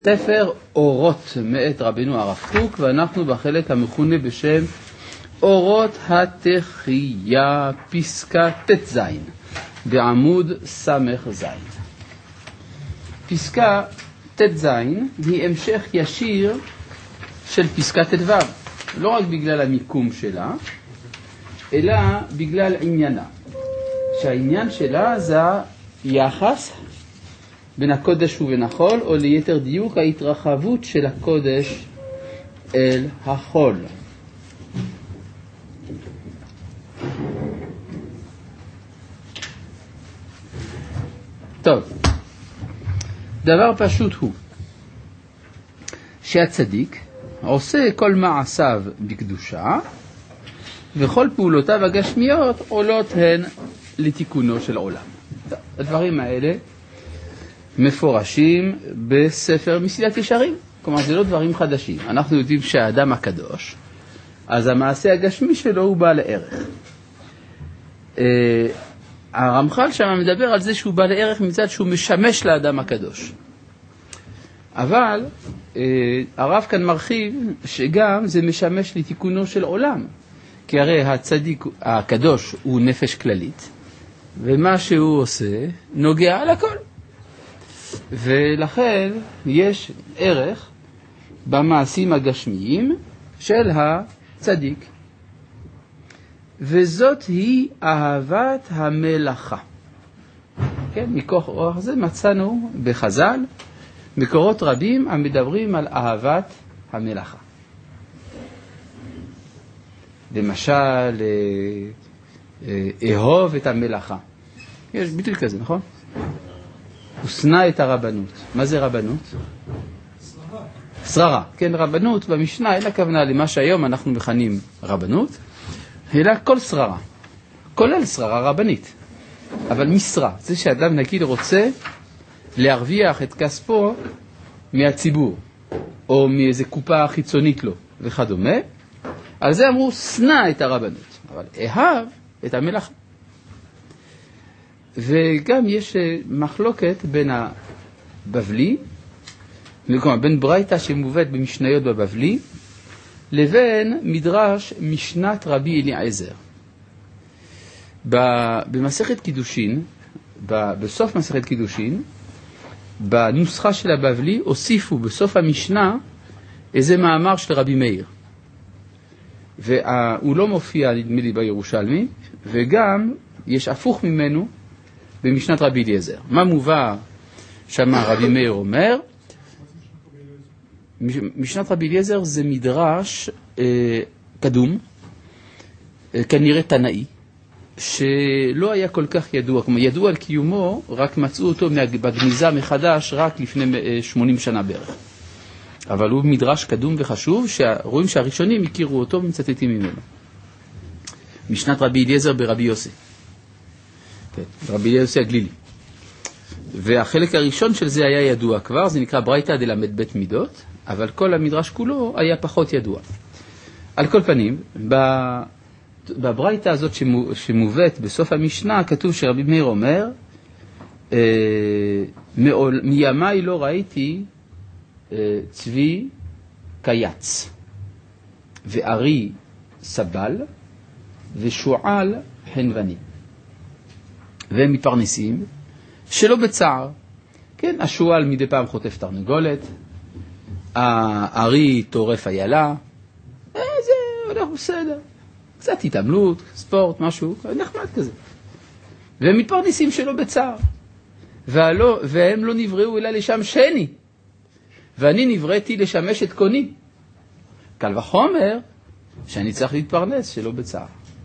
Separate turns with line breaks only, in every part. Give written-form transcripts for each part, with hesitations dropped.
ספר אורות מאת רבנו הרב קוק, ואנחנו בחלק המכונה בשם אורות התחייה, פסקה ט"ז, בעמוד ס"ז. פסקה ט"ז היא המשך ישיר של פסקה ט"ו, לא רק בגלל המיקום שלה, אלא בגלל עניינה. שהעניין שלה זה היחס בין הקודש ובין החול, או ליתר דיוק ההתרחבות של הקודש אל החול. טוב, דבר פשוט הוא שהצדיק עושה כל מעשיו בקדושה, וכל פעולותיו הגשמיות עולות הן לתיקונו של עולם. הדברים האלה מפורשים בספר מסילת ישרים, כלומר זה לא דברים חדשים. אנחנו יודעים שהאדם הקדוש, אז המעשה הגשמי שלו הוא בעל ערך. הרמח"ל שם מדבר על זה שהוא בעל ערך מצד שהוא משמש לאדם הקדוש. אבל הרב כאן מרחיב שגם זה משמש לתיקונו של עולם, כי הרי הצדיק הקדוש הוא נפש כללית, ומה שהוא עושה נוגע על הכל. ולכן יש ערך במעשים הגשמיים של הצדיק. וזאת היא אהבת המלאכה. כן, מכוח זה מצאנו בחז"ל מקורות רבים המדברים על אהבת המלאכה. למשל, אהוב את המלאכה. יש ביטוי כזה, נכון? הוא שנא את הרבנות. מה זה רבנות? שררה. כן, רבנות במשנה אין הכוונה למה שהיום אנחנו מכנים רבנות, אלא כל שררה. כולל שררה רבנית. אבל משרה. זה שאדם נגיד רוצה להרוויח את כספו מהציבור, או מאיזה קופה חיצונית לו, וכדומה. על זה אמרו שנא את הרבנות, אבל אהב את המלאכה. וגם יש מחלוקת בין הבבלי, בין ברייתא שמובאת במשניות בבבלי, לבין מדרש משנת רבי אליעזר. במסכת קידושין, בסוף מסכת קידושין, בנוסחה של הבבלי, הוסיפו בסוף המשנה איזה מאמר של רבי מאיר. והוא לא מופיע נדמה לי בירושלמי, וגם יש הפוך ממנו במשנת רבי אליעזר. מה מובא שם רבי מאיר אומר? משנת רבי אליעזר זה מדרש קדום, כנראה תנאי, שלא היה כל כך ידוע, כלומר ידוע על קיומו, רק מצאו אותו בגניזה מחדש רק לפני 80 שנה בערך. אבל הוא מדרש קדום וחשוב, שרואים שהראשונים הכירו אותו ומצטטים ממנו. משנת רבי אליעזר ברבי יוסי. כן, רבי יוסי הגלילי. והחלק הראשון של זה היה ידוע כבר, זה נקרא ברייתא דלמד בית מידות, אבל כל המדרש כולו היה פחות ידוע. על כל פנים, בברייתא הזאת שמובאת בסוף המשנה, כתוב שרבי מאיר אומר, מימיי לא ראיתי צבי קייץ, וארי סבל, ושועל חנווני. והם מפרנסים שלא בצער. כן, השועל מדי פעם חוטף תרנגולת, הארי טורף איילה, זה הולך בסדר. קצת התעמלות, ספורט, משהו, נחמד כזה. והם מתפרנסים שלא בצער. והם לא נבראו אלא לשם שני. ואני נבראתי לשמש את קוני. קל וחומר שאני צריך להתפרנס שלא בצער.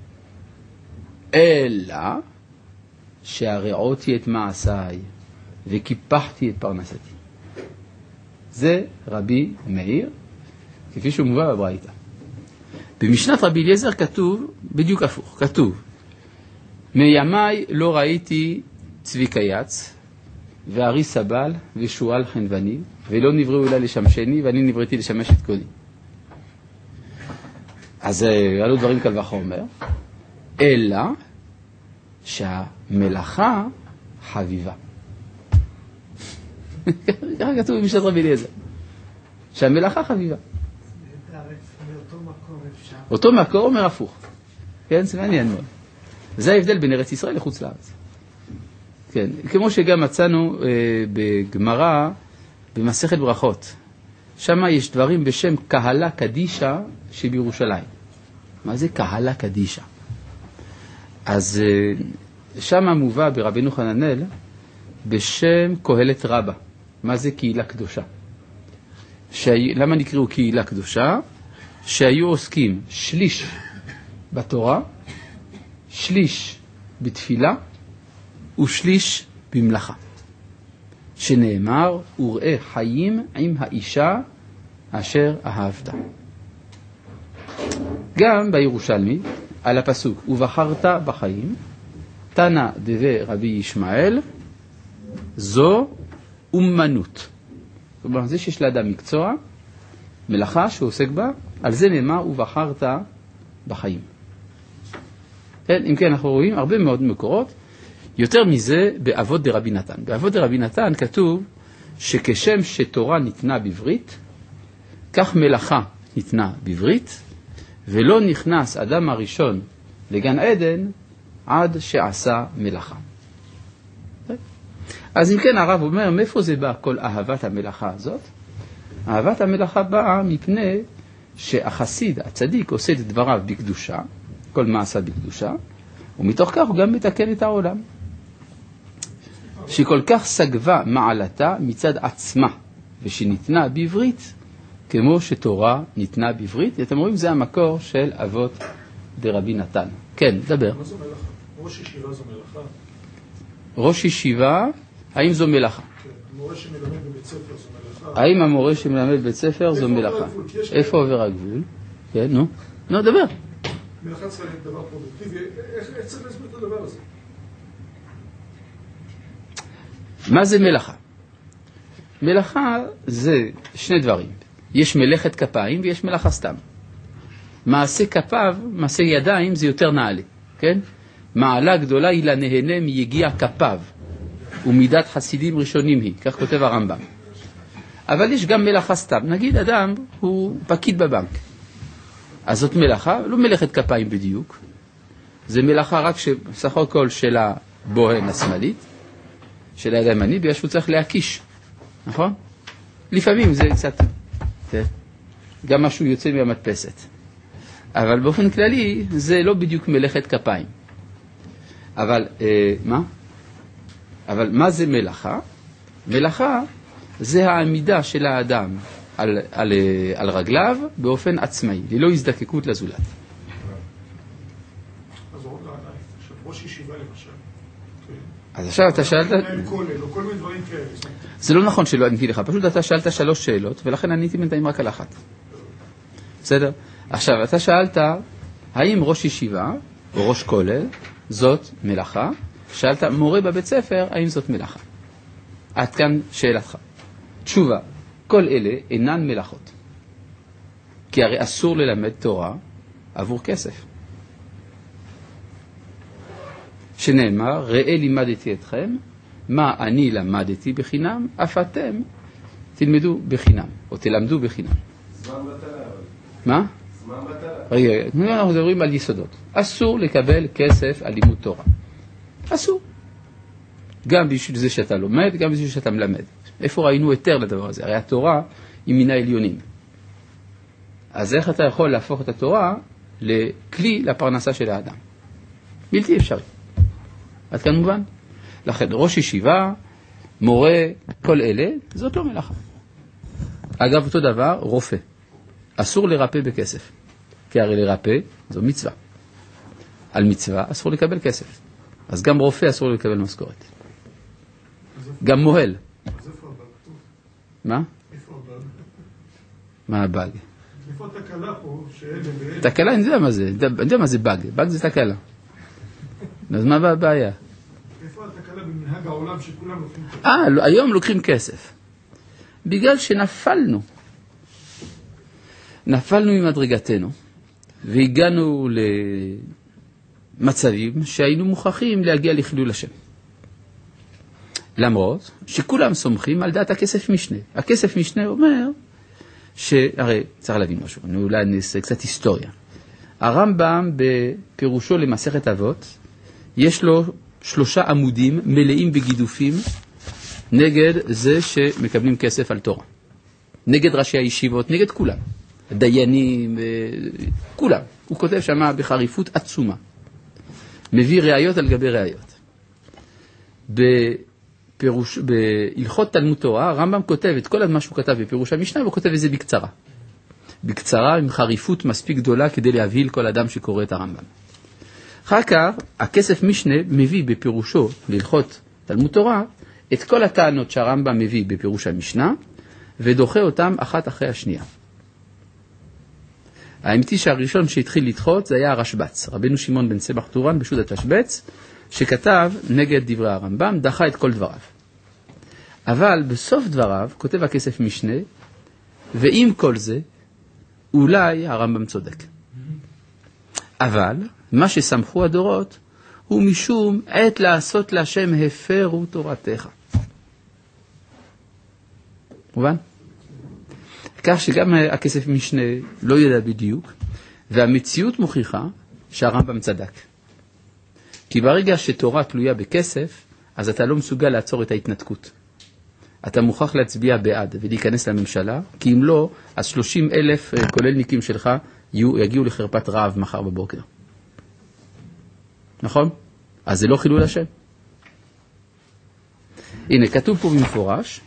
אלא שהרעותי את מעשיי וקיפחתי את פרנסתי. זה רבי מאיר, כפי שהוא מובא בברייתא. במשנת רבי אליעזר כתוב בדיוק הפוך, כתוב מימיי לא ראיתי צבי קייץ וארי סבל ושועל חנווני, ולא נבראו אלא לשמשני, ואני נבראתי לשמש את קוני. אז עלו דברים קל וחומר, אלא שהמלאכה חביבה. ככה כתוב במשנת רבי אליעזר. שהמלאכה חביבה. אותו מקור אומר הפוך. כן, זה מעניין מאוד. זה ההבדל בין ארץ ישראל לחוץ לארץ. כן, כמו שגם מצאנו בגמרא, במסכת ברכות. שם יש דברים בשם קהלה קדישה שבירושלים. מה זה קהלה קדישה? אז שם מובא ברבנו חננאל בשם קהלת רבה. מה זה קהילה קדושה? למה נקראו קהילה קדושה? שהיו עוסקים שליש בתורה, שליש בתפילה ושליש במלאכה. שנאמר, וראה חיים עם האישה אשר אהבת. גם בירושלמי, על הפסוק, ובחרת בחיים, תנא דבי רבי ישמעאל, זו אומנות. כלומר, זה שיש לאדם מקצוע, מלאכה שהוא עוסק בה, על זה נאמר, ובחרת בחיים. כן, אם כן, אנחנו רואים הרבה מאוד מקורות, יותר מזה באבות דרבי נתן. באבות דרבי נתן כתוב שכשם שתורה ניתנה בברית, כך מלאכה ניתנה בברית, ולא נכנס אדם הראשון לגן עדן עד שעשה מלאכה. אז אם כן הרב אומר, מאיפה זה בא כל אהבת המלאכה הזאת? אהבת המלאכה באה מפני שהחסיד, הצדיק, עושה את דבריו בקדושה, כל מעשה בקדושה, ומתוך כך הוא גם מתקן את העולם. שכל כך סגבה מעלתה מצד עצמה, ושניתנה בעברית, כמו שתורה ניתנה בעברית. אתם רואים, זה המקור של אבות דרבי נתן. כן, דבר.
מה זו מלאכה? ראש ישיבה זו מלאכה?
ראש ישיבה, האם זו מלאכה?
כן, המורה שמלמד בבית ספר זו מלאכה.
האם המורה שמלמד בבית ספר זו מלאכה? איפה עובר הגבול? כן, נו. נו, דבר.
מלאכה צריכה להיות דבר פרודוקטיבי. איך צריך להסביר את הדבר הזה?
מה זה מלאכה? מלאכה זה שני דברים. יש מלאכת כפיים ויש מלאכה סתם. מעשה כפיו, מעשה ידיים זה יותר נעלה, כן? מעלה גדולה היא לנהנה מיגיע כפיו, ומידת חסידים ראשונים היא, כך כותב הרמב"ם. אבל יש גם מלאכה סתם. נגיד אדם הוא פקיד בבנק. אז זאת מלאכה, לא מלאכת כפיים בדיוק. זה מלאכה רק סך הכל של הבוהן השמאלית, של היד הימנית, בגלל שהוא צריך להקיש, נכון? לפעמים זה קצת, גם משהו יוצא מהמדפסת. אבל באופן כללי זה לא בדיוק מלאכת כפיים. אבל מה? אבל מה זה מלאכה? מלאכה זה העמידה של האדם על רגליו באופן עצמאי, ללא הזדקקות לזולת.
אז ראש ישיבה למשל.
אז עכשיו אתה שאלת...
כל מיני דברים כאלה.
זה לא נכון שלא עניתי לך, פשוט אתה שאלת 3 שאלות, ולכן עניתי בינתיים רק על אחת. בסדר? עכשיו, אתה שאלת, האם ראש ישיבה או ראש כולל זאת מלאכה? שאלת, מורה בבית ספר, האם זאת מלאכה? עד כאן שאלתך. תשובה, כל אלה אינן מלאכות. כי הרי אסור ללמד תורה עבור כסף. שנאמר, ראה לימדתי אתכם, מה אני למדתי בחינם, אף אתם תלמדו בחינם, או תלמדו בחינם.
זמן מטלה.
מה?
זמן מטלה.
רגע, אנחנו מדברים על יסודות. אסור לקבל כסף על לימוד תורה. אסור. גם בשביל זה שאתה לומד, גם בשביל שאתה מלמד. איפה ראינו יותר לדבר הזה? הרי התורה היא מן העליונים. אז איך אתה יכול להפוך את התורה לכלי לפרנסה של האדם? בלתי אפשרי. עד כאן מובן? לכן ראש ישיבה, מורה, כל אלה, זאת לא מלאכה. אגב, אותו דבר, רופא. אסור לרפא בכסף. כי הרי לרפא זו מצווה. על מצווה אסור לקבל כסף. אז גם רופא אסור לקבל משכורת. גם מוהל.
אז איפה הבאג?
מה?
איפה הבאג?
מה הבאג?
איפה התקלה פה?
תקלה, אני יודע מה זה. אני יודע מה זה באג. באג זה תקלה. אז מה הבעיה?
איפה התקלה במנהג העולם שכולם לוקחים כסף?
היום לוקחים כסף. בגלל שנפלנו. נפלנו ממדרגתנו. והגענו למצבים שהיינו מוכרחים להגיע לחילול השם. למרות שכולם סומכים על דעת הכסף משנה. הכסף משנה אומר שהרי צריך להבין משהו, אולי נעשה קצת היסטוריה. הרמב"ם בפירושו למסכת אבות, יש לו 3 עמודים מלאים בגידופים נגד זה שמקבלים כסף על תורה. נגד ראשי הישיבות, נגד כולם. דיינים, כולם. הוא כותב שמה בחריפות עצומה. מביא ראיות על גבי ראיות. בהלכות תלמוד תורה, הרמב"ם כותב את כל מה שהוא כתב בפירוש המשנה, והוא כותב את זה בקצרה. בקצרה, עם חריפות מספיק גדולה כדי להבהיל כל אדם שקורא את הרמב"ם. אחר כך, הכסף משנה מביא בפירושו להלכות תלמוד תורה, את כל הטענות שהרמב"ם מביא בפירוש המשנה, ודוחה אותם אחת אחרי השנייה. האמיתי שהראשון שהתחיל לדחות זה היה הרשב"ץ, רבנו שמעון בן צמח טורן בשו"ת התשבץ, שכתב נגד דברי הרמב"ם, דחה את כל דבריו. אבל בסוף דבריו כותב הכסף משנה, ועם כל זה, אולי הרמב"ם צודק. אבל מה שסמכו הדורות, הוא משום עת לעשות להשם הפרו תורתך. מובן? כך שגם הכסף משנה לא ידע בדיוק, והמציאות מוכיחה שהרמב"ם צדק. כי ברגע שתורה תלויה בכסף, אז אתה לא מסוגל לעצור את ההתנתקות. אתה מוכרח להצביע בעד ולהיכנס לממשלה, כי אם לא, אז 30,000 כוללניקים שלך יגיעו לחרפת רעב מחר בבוקר. נכון? אז זה לא חילול השם. הנה, כתוב פה במפורש,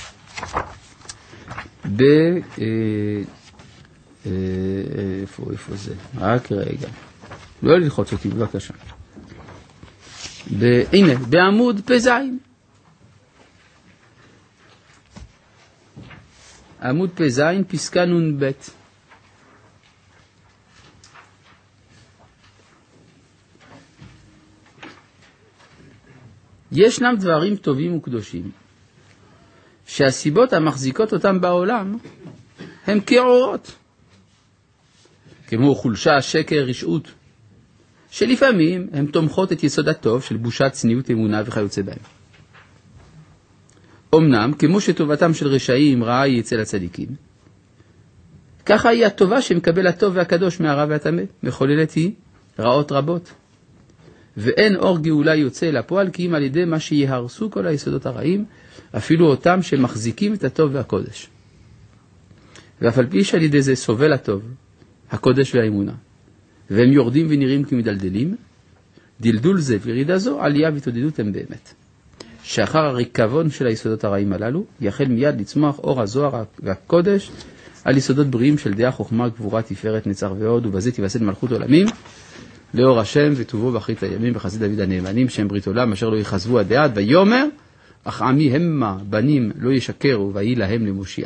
איפה זה? רק רגע. לא ללחוץ אותי, בבקשה. הנה, בעמוד פזיים. עמוד פזיים, פסקה נ"ב. ישנם דברים טובים וקדושים, שהסיבות המחזיקות אותם בעולם הם כאורות, כמו חולשה, שקר, רשעות, שלפעמים הן תומכות את יסוד הטוב של בושה, צניעות, אמונה וכיוצא בהם. אמנם, כמו שטובתם של רשעים רעה היא אצל הצדיקים, ככה היא הטובה שמקבל הטוב והקדוש מהרע והטמא, מחוללת היא רעות רבות. ואין אור גאולה יוצא לפועל כי אם על ידי מה שיהרסו כל היסודות הרעים, אפילו אותם שמחזיקים את הטוב והקודש. ואף על פי שעל ידי זה סובל הטוב, הקודש והאמונה, והם יורדים ונראים כמדלדלים, דלדול זה וירידה זו, עלייה והתעודדות הם באמת. שאחר הריקבון של היסודות הרעים הללו, יחל מיד לצמוח אור הזוהר והקודש, על יסודות בריאים של דעה, חוכמה, גבורה, תפארת, נצח ועוד, ובזה תיווסד מלכות עולמים, לאור השם וטובו באחרית הימים בחסד דוד הנאמנים, שהם ברית עולם אשר לא יחזבו עד דעת, ויאמר, אך עמי המה בנים לא ישקרו, ויהי להם למושיע.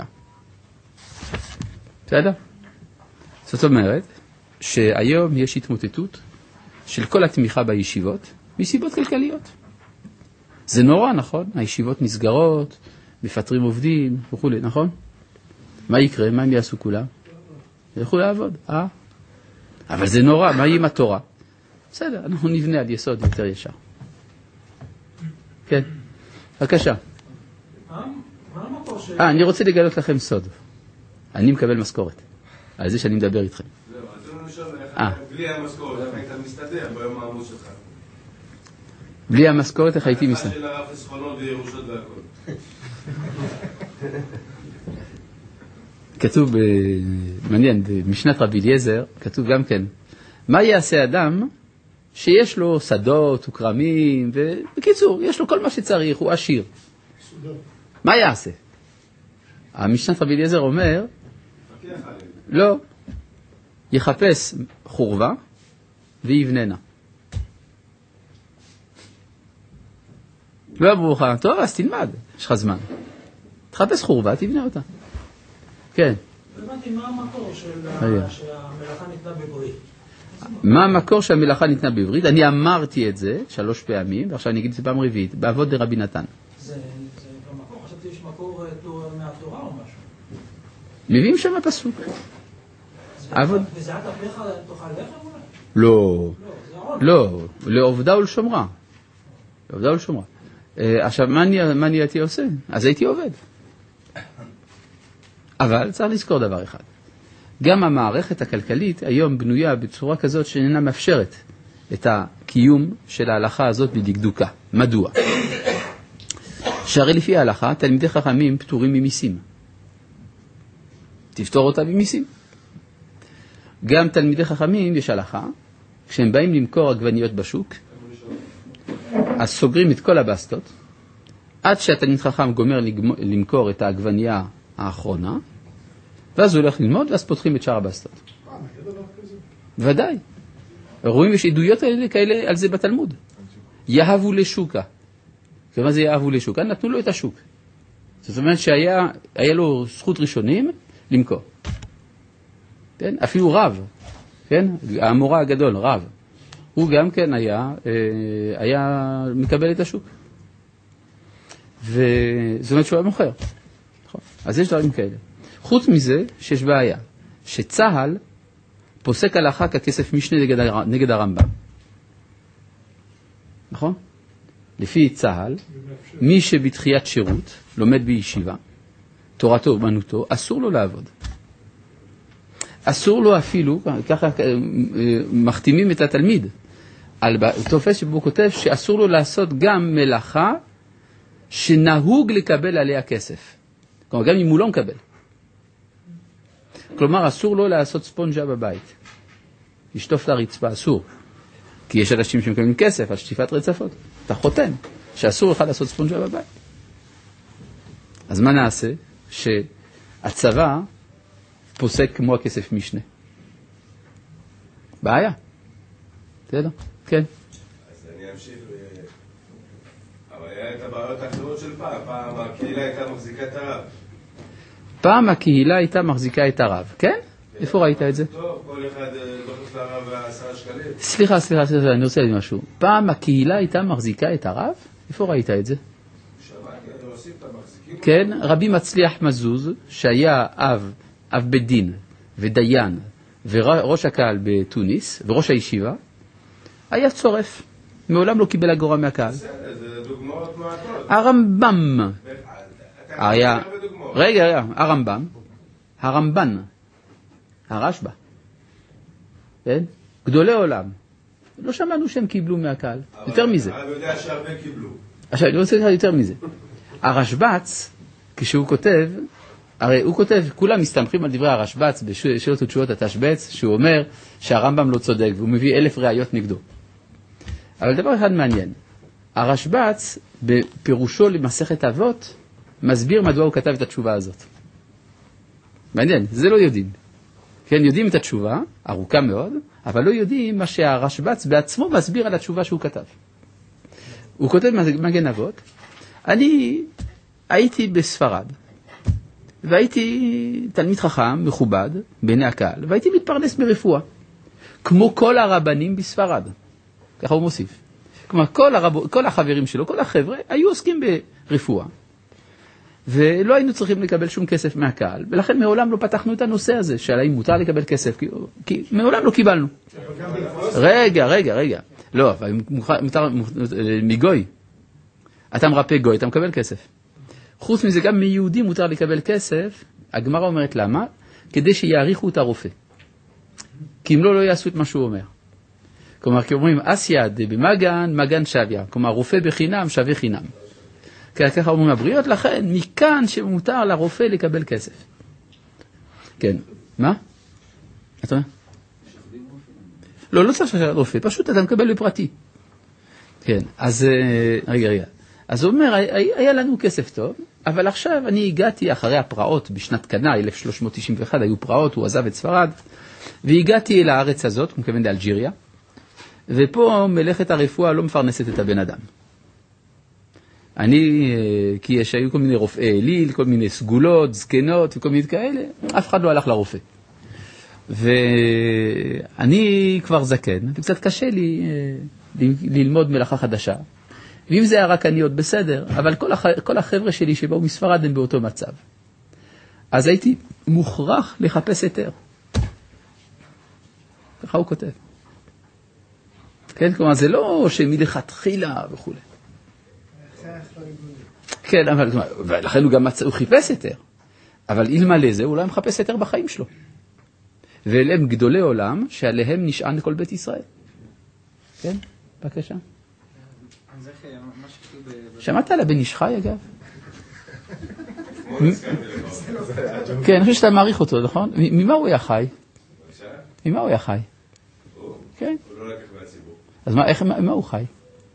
בסדר? זאת אומרת, שהיום יש התמוטטות של כל התמיכה בישיבות, מסיבות כלכליות. זה נורא, נכון? הישיבות נסגרות, מפטרים עובדים וכו', נכון? מה יקרה? מה הם יעשו כולם? ילכו לעבוד, אבל זה נורא, מה יהיה עם התורה? בסדר, אנחנו נבנה על יסוד יותר ישר. כן, בבקשה. אני רוצה לגלות לכם סוד. אני מקבל משכורת, על זה שאני מדבר איתכם.
זהו, אז זה לא בלי המשכורת, איך היית מסתדר ביום העמוד שלך?
בלי המשכורת, איך הייתי מסתדר?
של הרב חסכונות וירושות והכל.
כתוב, מעניין, במשנת רבי אליעזר, כתוב גם כן, מה יעשה אדם שיש לו שדות וקרמים, ובקיצור, יש לו כל מה שצריך, הוא עשיר. מה יעשה? המשנת רבי אליעזר אומר, לא, יחפש חורבה ויבננה. לא ברוך, טוב, אז תלמד, יש לך זמן. תחפש חורבה, תבנה אותה. כן.
הבנתי מה המקור שהמלאכה ניתנה בברית.
מה המקור שהמלאכה ניתנה בברית? אני אמרתי את זה 3 פעמים, ועכשיו אני אגיד את זה פעם רביעית, באבות דרבי נתן.
זה במקור, חשבתי שיש מקור מהתורה או משהו.
מביאים שם הפסוק.
וזיעת אפיך תאכל לחם
לא,
אולי?
לא, לעובדה ולשומרה. לעובדה ולשומרה. עכשיו, מה אני הייתי עושה? אז הייתי עובד. אבל צריך לזכור דבר אחד. גם המערכת הכלכלית היום בנויה בצורה כזאת שאינה מאפשרת את הקיום של ההלכה הזאת בדקדוקה. מדוע? שהרי לפי ההלכה, תלמידי חכמים פטורים ממיסים. תפתור אותה במיסים. גם תלמידי חכמים יש הלכה, כשהם באים למכור עגבניות בשוק, אז סוגרים את כל הבסטות, עד שהתלמיד חכם גומר למכור את העגבנייה האחרונה, ואז הוא הולך ללמוד, ואז פותחים את שאר הבסטות. ודאי. רואים יש עדויות כאלה על זה בתלמוד. יהבו לשוקה. כמה זה יהבו לשוקה? נתנו לו את השוק. זאת אומרת שהיה לו זכות ראשונים למכור. כן? אפילו רב, כן? המורה הגדול, רב. הוא גם כן היה מקבל את השוק. זאת אומרת שהוא היה מוכר. אז יש דברים כאלה. חוץ מזה שיש בעיה, שצהל פוסק הלכה ככסף משנה נגד הרמב"ם. נכון? לפי צהל, מי שבתחיית שירות לומד בישיבה, תורתו אומנותו, אסור לו לעבוד. אסור לו אפילו, ככה מחתימים את התלמיד, על תופס שבו כותב שאסור לו לעשות גם מלאכה שנהוג לקבל עליה כסף. כלומר, גם אם הוא לא מקבל. כלומר, אסור לו לעשות ספונג'ה בבית. לשטוף את הרצפה, אסור. כי יש אנשים שמקבלים כסף על שטיפת רצפות. אתה חותם שאסור לך לעשות ספונג'ה בבית. אז מה נעשה? שהצבא פוסק כמו הכסף משנה. בעיה. תדע, כן.
אז אני אמשיך. אבל היה את הבעיות האחרות של פעם. פעם הקהילה הייתה מחזיקה את הרב.
פעם הקהילה הייתה מחזיקה את הרב, כן? איפה ראית את זה?
טוב, כל אחד דוחף לרב 10 שקלים.
סליחה, אני רוצה להגיד משהו. פעם הקהילה הייתה מחזיקה את הרב? איפה ראית את זה?
שמעתי, אני עושים את המחזיקים.
כן, רבי מצליח מזוז, שהיה אב בית דין ודיין וראש הקהל בתוניס וראש הישיבה, היה צורף. מעולם לא קיבל אגורה מהקהל.
זה דוגמאות מעטות.
הרמב"ם. היה, רגע, הרמב"ן, הרשב"א, כן? גדולי עולם. לא שמענו שהם קיבלו מהקהל, יותר מזה.
הרב יודע שהרבה קיבלו.
עכשיו, אני רוצה להגיד יותר מזה. הרשב"ץ, כשהוא כותב, הרי הוא כותב, כולם מסתמכים על דברי הרשב"ץ בשאלות ותשובות התשבץ, שהוא אומר שהרמב"ם לא צודק, והוא מביא 1000 ראיות נגדו. אבל דבר אחד מעניין, הרשב"ץ, בפירושו למסכת אבות, מסביר מדוע הוא כתב את התשובה הזאת. מעניין, זה לא יודעים. כן, יודעים את התשובה, ארוכה מאוד, אבל לא יודעים מה שהרשב"ץ בעצמו מסביר על התשובה שהוא כתב. הוא כותב מגן אבות, אני הייתי בספרד, והייתי תלמיד חכם, מכובד, בעיני הקהל, והייתי מתפרנס ברפואה, כמו כל הרבנים בספרד. ככה הוא מוסיף. כלומר, כל החברים שלו, כל החבר'ה, היו עוסקים ברפואה. ולא היינו צריכים לקבל שום כסף מהקהל, ולכן מעולם לא פתחנו את הנושא הזה, שעל האם מותר לקבל כסף, כי מעולם לא קיבלנו. רגע. לא, אבל מותר מגוי. אתה מרפא גוי, אתה מקבל כסף. חוץ מזה, גם מיהודים מותר לקבל כסף, הגמרא אומרת למה? כדי שיעריכו את הרופא. כי אם לא יעשו את מה שהוא אומר. כלומר, כי אומרים, אסיה במגן, מגן שוויה. כלומר, רופא בחינם, שווה חינם. ככה אומרים הבריות, לכן מכאן שמותר לרופא לקבל כסף. כן, מה? אתה אומר? לא צריך רופא, פשוט אתה מקבל בפרטי. כן, אז רגע. אז הוא אומר, היה לנו כסף טוב, אבל עכשיו אני הגעתי אחרי הפרעות בשנת קנה, 1391, היו פרעות, הוא עזב את ספרד, והגעתי אל הארץ הזאת, הוא מכוון לאלג'יריה, ופה מלאכת הרפואה לא מפרנסת את הבן אדם. כי היו כל מיני רופאי אליל, כל מיני סגולות, זקנות וכל מיני כאלה, אף אחד לא הלך לרופא. ואני כבר זקן, וקצת קשה לי ללמוד מלאכה חדשה. ואם זה היה רק אני עוד בסדר, אבל כל החבר'ה שלי שבאו מספרד הם באותו מצב. אז הייתי מוכרח לחפש היתר. ככה הוא כותב. כן, כלומר, זה לא שמלכתחילה וכו'. כן, אבל לכן הוא גם חיפש היתר. אבל אלמלא זה, הוא לא מחפש יותר בחיים שלו. ואלה הם גדולי עולם שעליהם נשען כל בית ישראל. כן? בבקשה. שמעת על הבן איש חי, אגב? כן, אני חושב שאתה מעריך אותו, נכון? ממה הוא היה חי? ממה הוא היה חי? כן.
הוא לא לקח מהציבור.
אז מה הוא חי?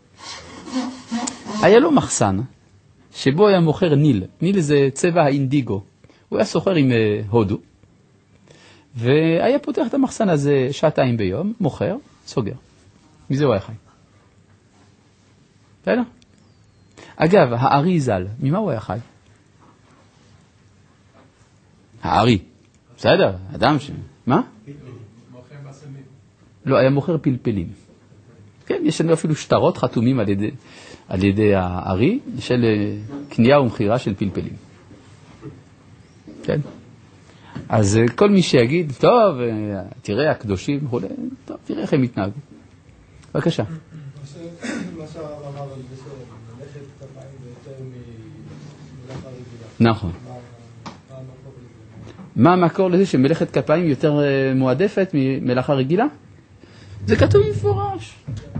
היה לו מחסן, שבו היה מוכר ניל. ניל זה צבע האינדיגו. הוא היה סוחר עם הודו, והיה פותח את המחסן הזה 2 ביום, מוכר, סוגר. מזה הוא היה חי. בסדר? אגב, הארי ז"ל, ממה הוא היה חי? הארי. בסדר, אדם ש... מה? לא, היה מוכר פלפלים. כן, יש לנו אפילו שטרות חתומים על ידי הארי של קנייה ומכירה של פלפלים. כן? אז כל מי שיגיד, טוב, תראה הקדושים, טוב, תראה איך הם מתנהגו. בבקשה.
מה שהרב אמר על זה שמלאכת כפיים יותר ממלאכה רגילה.
נכון. מה המקור לזה שמלאכת כפיים יותר מועדפת ממלאכה רגילה? זה כתוב מפורש.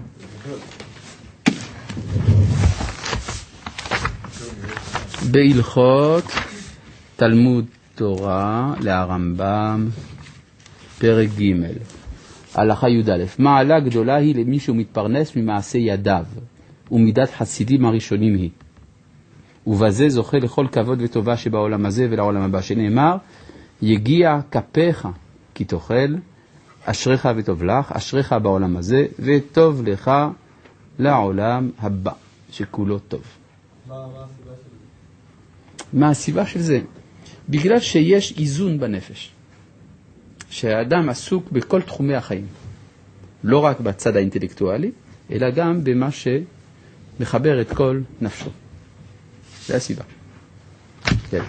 בהלכות תלמוד תורה להרמב"ם, פרק ג' הלכה י"א. מעלה גדולה היא למי שהוא מתפרנס ממעשה ידיו, ומידת חסידים הראשונים היא. ובזה זוכה לכל כבוד וטובה שבעולם הזה ולעולם הבא, שנאמר, יגיע כפיך כי תאכל, אשריך וטוב לך, אשריך בעולם הזה, וטוב לך לעולם הבא, שכולו טוב. מה הסיבה של זה? בגלל שיש איזון בנפש. שהאדם עסוק בכל תחומי החיים. לא רק בצד האינטלקטואלי, אלא גם במה שמחבר את כל נפשו. זה הסיבה. כן.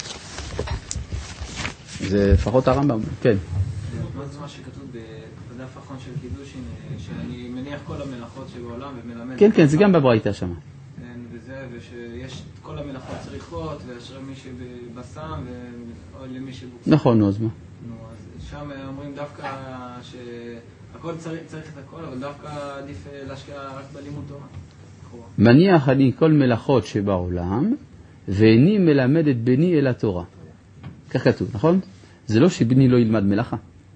זה לפחות הרמב"ם, כן.
זה מה שכתוב בדף האחרון של קידושין, שאני מניח כל המלאכות שבעולם ומלמד...
כן, כן, זה גם בברייתא שם.
וזה, ושיש כל המלאכות צריכות, ואשרי מי שבשם, ולמי שבוקס.
נכון, אז מה?
אז שם אומרים דווקא שהכל צריך את הכל, אבל דווקא עדיף להשקיע רק בלימוד תורה.
מניח אני כל מלאכות שבעולם, ואיני מלמד את בני אל התורה. כך כתוב, נכון? זה לא שבני לא ילמד מלאכה.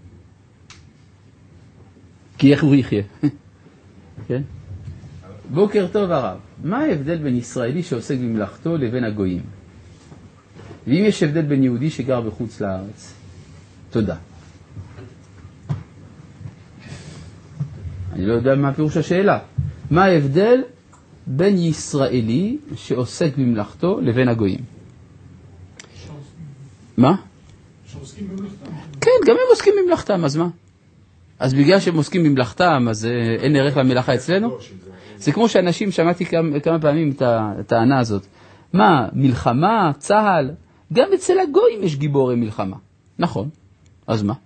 כי איך הוא יחיה? כן? בוקר טוב הרב. מה ההבדל בין ישראלי שעוסק במלאכתו לבין הגויים? ואם יש הבדל בין יהודי שגר בחוץ לארץ? תודה. אני לא יודע מה פירוש השאלה. מה ההבדל בין ישראלי שעוסק במלאכתו לבין הגויים? מה?
שעוסקים במלאכתם.
כן, גם הם עוסקים במלאכתם, אז מה? אז בגלל שהם עוסקים במלאכתם, אז אין ערך למלאכה אצלנו? זה כמו שאנשים, שמעתי כמה פעמים את הטענה הזאת. מה, מלחמה, צהל? גם אצל הגויים יש גיבורי מלחמה. נכון, אז מה?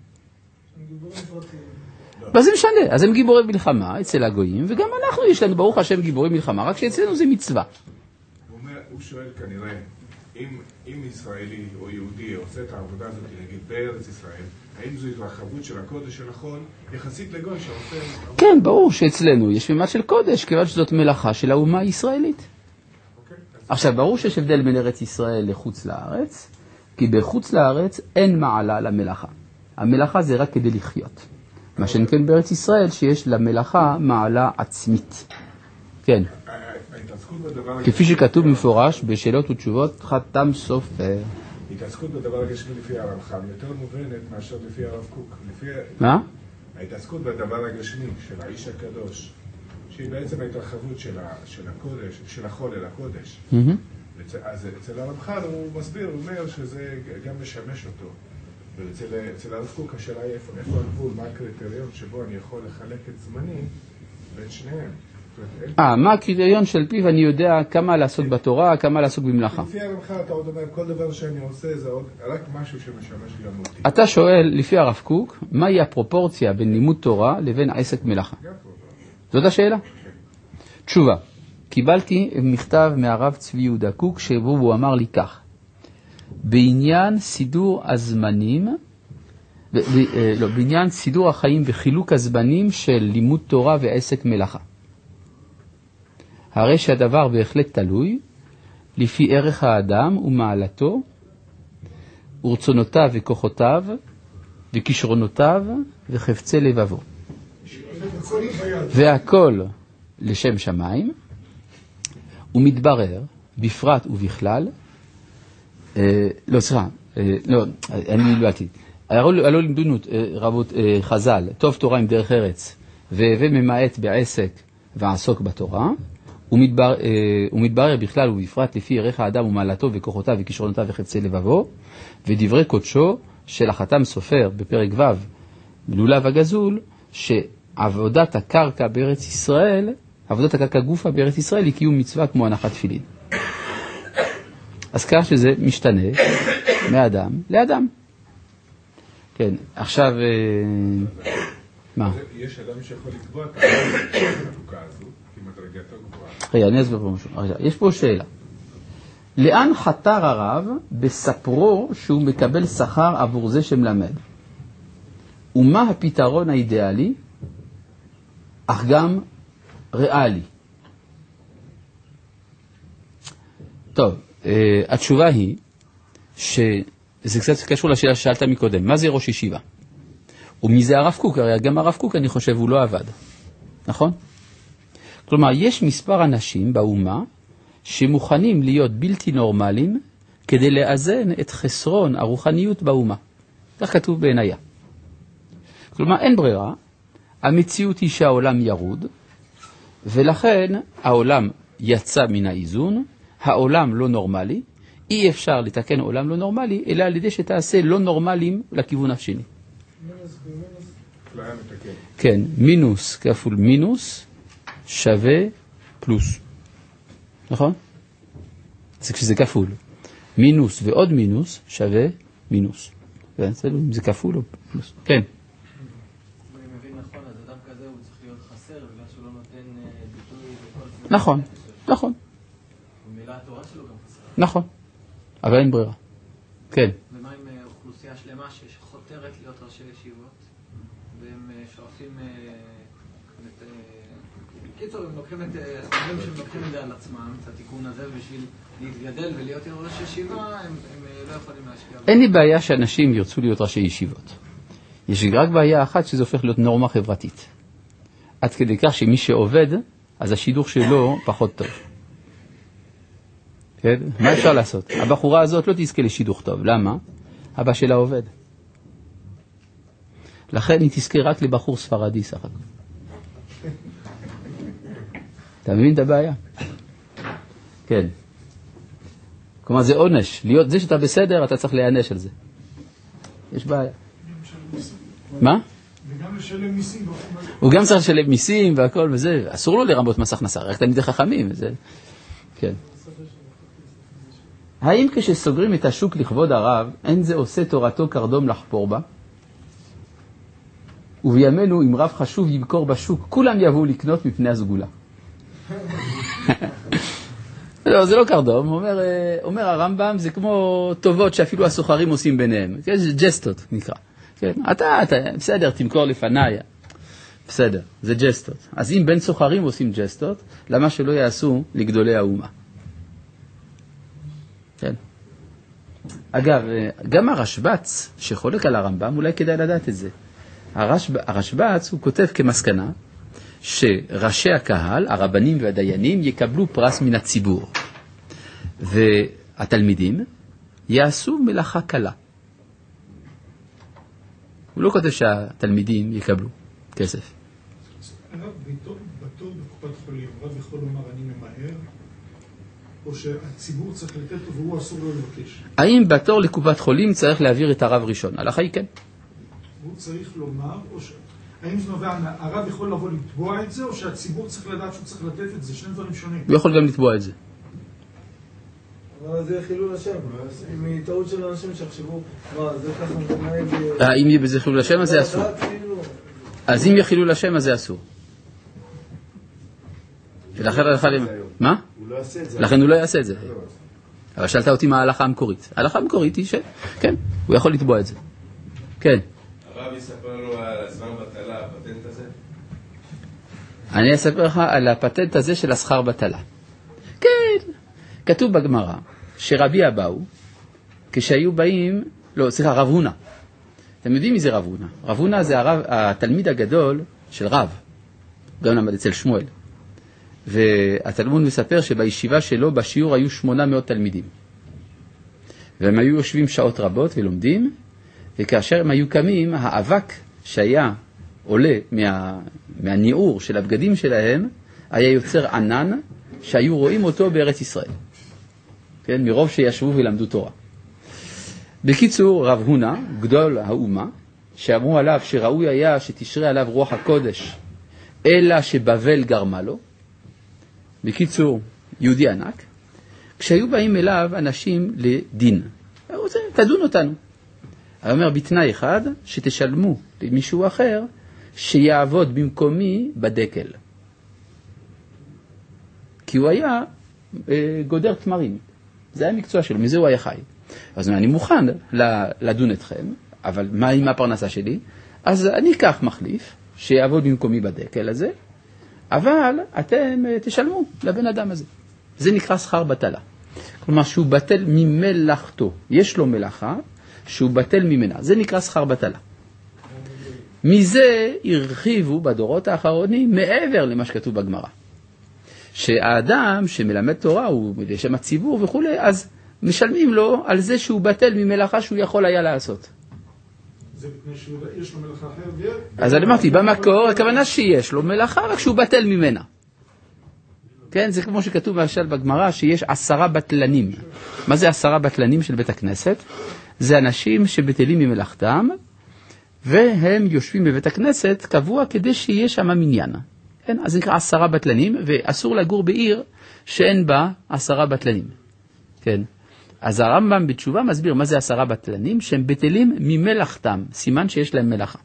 אז זה משנה, אז הם גיבורי מלחמה אצל הגויים, וגם אנחנו יש לנו ברוך השם גיבורי מלחמה, רק שאצלנו זה מצווה.
הוא שואל כנראה, אם ישראלי או יהודי עושה את העבודה הזאת, נגיד בארץ ישראל, האם זו התרחבות של הקודש של החול יחסית לגוי שעושה...
כן, ברור שאצלנו יש ממד של קודש, כיוון שזאת מלאכה של האומה הישראלית. עכשיו, ברור שיש הבדל בין ארץ ישראל לחוץ לארץ, כי בחוץ לארץ אין מעלה למלאכה. המלאכה זה רק כדי לחיות. מה שנכן בארץ ישראל שיש למלאכה מעלה עצמית. כן. כפי שכתוב מפורש בשאלות ותשובות חתם סופר.
התעסקות בדבר הגשמי לפי הרמח"ל יותר מובנת מאשר לפי הרב קוק.
מה?
ההתעסקות בדבר הגשמי של האיש הקדוש, שהיא בעצם ההתרחבות של הקודש, של החול אל הקודש. אז אצל הרמח"ל הוא מסביר, הוא אומר שזה גם משמש אותו. ואצל הרב קוק השאלה היא איפה הגבול, מה הקריטריון שבו אני יכול לחלק את זמני בין שניהם.
מה הקריטריון של פיו אני יודע כמה לעסוק בתורה, כמה לעסוק במלאכה?
לפי הרמח"ל אתה עוד אומר, כל דבר שאני עושה זה רק משהו שמשמש גם אותי.
אתה שואל, לפי הרב קוק, מהי הפרופורציה בין לימוד תורה לבין עסק מלאכה? זאת השאלה? תשובה. קיבלתי מכתב מהרב צבי יהודה קוק, שבו הוא אמר לי כך. בעניין סידור הזמנים, בעניין סידור החיים וחילוק הזמנים של לימוד תורה ועסק מלאכה. הרי שהדבר בהחלט תלוי לפי ערך האדם ומעלתו ורצונותיו וכוחותיו וכישרונותיו וחפצי לבבו. והכל לשם שמיים, ומתברר בפרט ובכלל, אני לא עתיד. הלא לימדונו רבות חז"ל, טוב תורה עם דרך ארץ, וממעט בעסק ועסוק בתורה, ומתברר בכלל ובפרט לפי ערך האדם ומעלתו וכוחותיו וכישרונותיו וחפצי לבבו, ודברי קודשו של החתם סופר בפרק ו' לולב הגזול, שעבודת הקרקע בארץ ישראל, עבודת הקרקע גופה בארץ ישראל היא קיום מצווה כמו הנחת תפילין. אז כך שזה משתנה מאדם לאדם. כן, עכשיו, מה?
יש אדם שיכול לקבוע את החלוקה הזו, כי מדרגתו גבוהה.
רגע, אני אסביר פה משהו. יש פה שאלה. לאן חתר הרב בספרו שהוא מקבל שכר עבור זה שמלמד? ומה הפתרון האידיאלי, אך גם ריאלי? טוב, התשובה היא שזה קצת קשור לשאלה ששאלת מקודם. מה זה ראש ישיבה? ומי זה הרב קוק? הרי גם הרב קוק, אני חושב, הוא לא עבד. נכון? כלומר, יש מספר אנשים באומה שמוכנים להיות בלתי נורמליים כדי לאזן את חסרון הרוחניות באומה. כך כתוב בעינייה. כלומר, אין ברירה. המציאות היא שהעולם ירוד, ולכן העולם יצא מן האיזון, העולם לא נורמלי, אי אפשר לתקן עולם לא נורמלי, אלא על ידי שתעשה לא נורמליים לכיוון השני. כן, מינוס כפול מינוס שווה פלוס. נכון? זה כשזה כפול. מינוס ועוד מינוס שווה מינוס. זה כפול או פלוס. כן.
אני מבין נכון, אז אדם כזה הוא צריך להיות חסר, בגלל שהוא לא נותן ביטוי לכל...
נכון, נכון.
ומילה התורה שלו גם חסר.
נכון, אבל אין ברירה. כן.
ומה עם אוכלוסייה שלמה שחותרת להיות ראשי ישיבות, והם שואפים קיצור, הם לוקחים את זה על עצמם, את התיקון הזה, בשביל להתגדל ולהיות ראש ישיבה, הם לא יכולים להשקיע.
אין לי בעיה שאנשים ירצו להיות ראשי ישיבות. יש רק בעיה אחת שזה הופך להיות נורמה חברתית. עד כדי כך שמי שעובד, אז השידור שלו פחות טוב. כן? מה אפשר לעשות? הבחורה הזאת לא תזכה לשידוך טוב. למה? אבא שלה עובד. לכן היא תזכה רק לבחור ספרדי סך הכל. אתה מבין את הבעיה? כן. כלומר זה עונש. להיות זה שאתה בסדר, אתה צריך להיענש על זה. יש בעיה. מה?
וגם לשלם מיסים.
הוא גם צריך לשלם מיסים והכל וזה. אסור לו לרמות מס הכנסה, רק תלמידי חכמים. וזה. כן. האם כשסוגרים את השוק לכבוד הרב, אין זה עושה תורתו קרדום לחפור בה? ובימינו, אם רב חשוב ימכור בשוק, כולם יבואו לקנות מפני הסגולה. לא, זה לא קרדום. אומר הרמב"ם, זה כמו טובות שאפילו הסוחרים עושים ביניהם. זה ג'סטות נקרא. כן? אתה, בסדר, תמכור לפניי. בסדר, זה ג'סטות. אז אם בין סוחרים עושים ג'סטות, למה שלא יעשו לגדולי האומה? כן. אגב, גם הרשב"ץ שחולק על הרמב"ם, אולי כדאי לדעת את זה. הרשב"ץ הוא כותב כמסקנה שראשי הקהל, הרבנים והדיינים, יקבלו פרס מן הציבור. והתלמידים יעשו מלאכה קלה. הוא לא כותב שהתלמידים יקבלו כסף.
הרב, בתור בקופת חולים, רב יכול לומר אני ממהר, או שהציבור צריך לתת והוא אסור לו לבקש?
האם בתור לקופת חולים צריך להעביר את הרב ראשון? הלכה היא כן.
הוא צריך לומר, או האם זה נובע, הרב יכול לבוא לתבוע את זה, או שהציבור צריך לדעת שהוא צריך לתת את זה? שני דברים שונים.
הוא יכול גם לתבוע את זה.
אבל זה חילול השם, אם טעות של אנשים שיחשבו, מה, זה ככה
אם יהיה בזה חילול השם, אז זה אסור. אז אם יהיה חילול השם, אז זה אסור. לכן הוא לא יעשה את זה. מה?
הוא לא יעשה את זה.
לכן הוא לא יעשה את זה. אבל שאלת אותי מה ההלכה המקורית. ההלכה המקורית היא כן, הוא יכול לתבוע את זה. כן.
הרב יספר לנו על הזמן בטלה, הפטנט הזה?
אני אספר לך על הפטנט הזה של השכר בטלה. כן, כתוב בגמרא שרבי אבאו, כשהיו באים, לא, סליחה, רב הונא. אתם יודעים מי זה רב הונא? רב הונא זה התלמיד הגדול של רב, גם למד אצל שמואל. והתלמוד מספר שבישיבה שלו בשיעור היו 800 תלמידים. והם היו יושבים שעות רבות ולומדים, וכאשר הם היו קמים, האבק שהיה עולה מהניעור של הבגדים שלהם, היה יוצר ענן שהיו רואים אותו בארץ ישראל. כן, מרוב שישבו ולמדו תורה. בקיצור, רב הונא, גדול האומה, שאמרו עליו שראוי היה שתשרה עליו רוח הקודש, אלא שבבל גרמה לו. בקיצור, יהודי ענק, כשהיו באים אליו אנשים לדין, הוא רוצה, תדון אותנו. הוא אומר, בתנאי אחד, שתשלמו למישהו אחר, שיעבוד במקומי בדקל. כי הוא היה גודר תמרים. זה היה מקצוע שלו, מזה הוא היה חי. אז אני מוכן לדון אתכם, אבל מה עם הפרנסה שלי? אז אני אקח מחליף, שיעבוד במקומי בדקל הזה, אבל אתם תשלמו לבן אדם הזה. זה נקרא שכר בטלה. כלומר, שהוא בטל ממלאכתו. יש לו מלאכה, שהוא בטל ממנה. זה נקרא שכר בטלה. מזה הרחיבו בדורות האחרונים מעבר למה שכתוב בגמרא. שהאדם שמלמד תורה הוא לשם הציבור וכו', אז משלמים לו על זה שהוא בטל ממלאכה שהוא יכול היה לעשות.
זה מפני שיש לו מלאכה אחרת?
אז אני אמרתי, במקור הכוונה שיש לו מלאכה, רק שהוא בטל ממנה. כן, זה כמו שכתוב למשל בגמרא, שיש 10 בטלנים. מה זה 10 בטלנים של בית הכנסת? זה אנשים שבטלים ממלאכתם, והם יושבים בבית הכנסת קבוע כדי שיהיה שם מניין. כן, אז זה נקרא 10 בטלנים, ואסור לגור בעיר שאין בה 10 בטלנים. כן. אז הרמב"ם בתשובה מסביר מה זה 10 בטלנים, שהם בטלים ממלאכתם, סימן שיש להם מלאכה.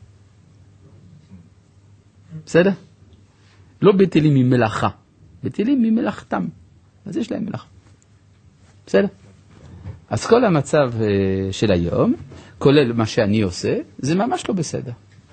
בסדר? לא בטלים ממלאכה, בטלים ממלאכתם. אז יש להם מלאכה. בסדר? אז כל המצב של היום, כולל מה שאני עושה, זה ממש לא בסדר.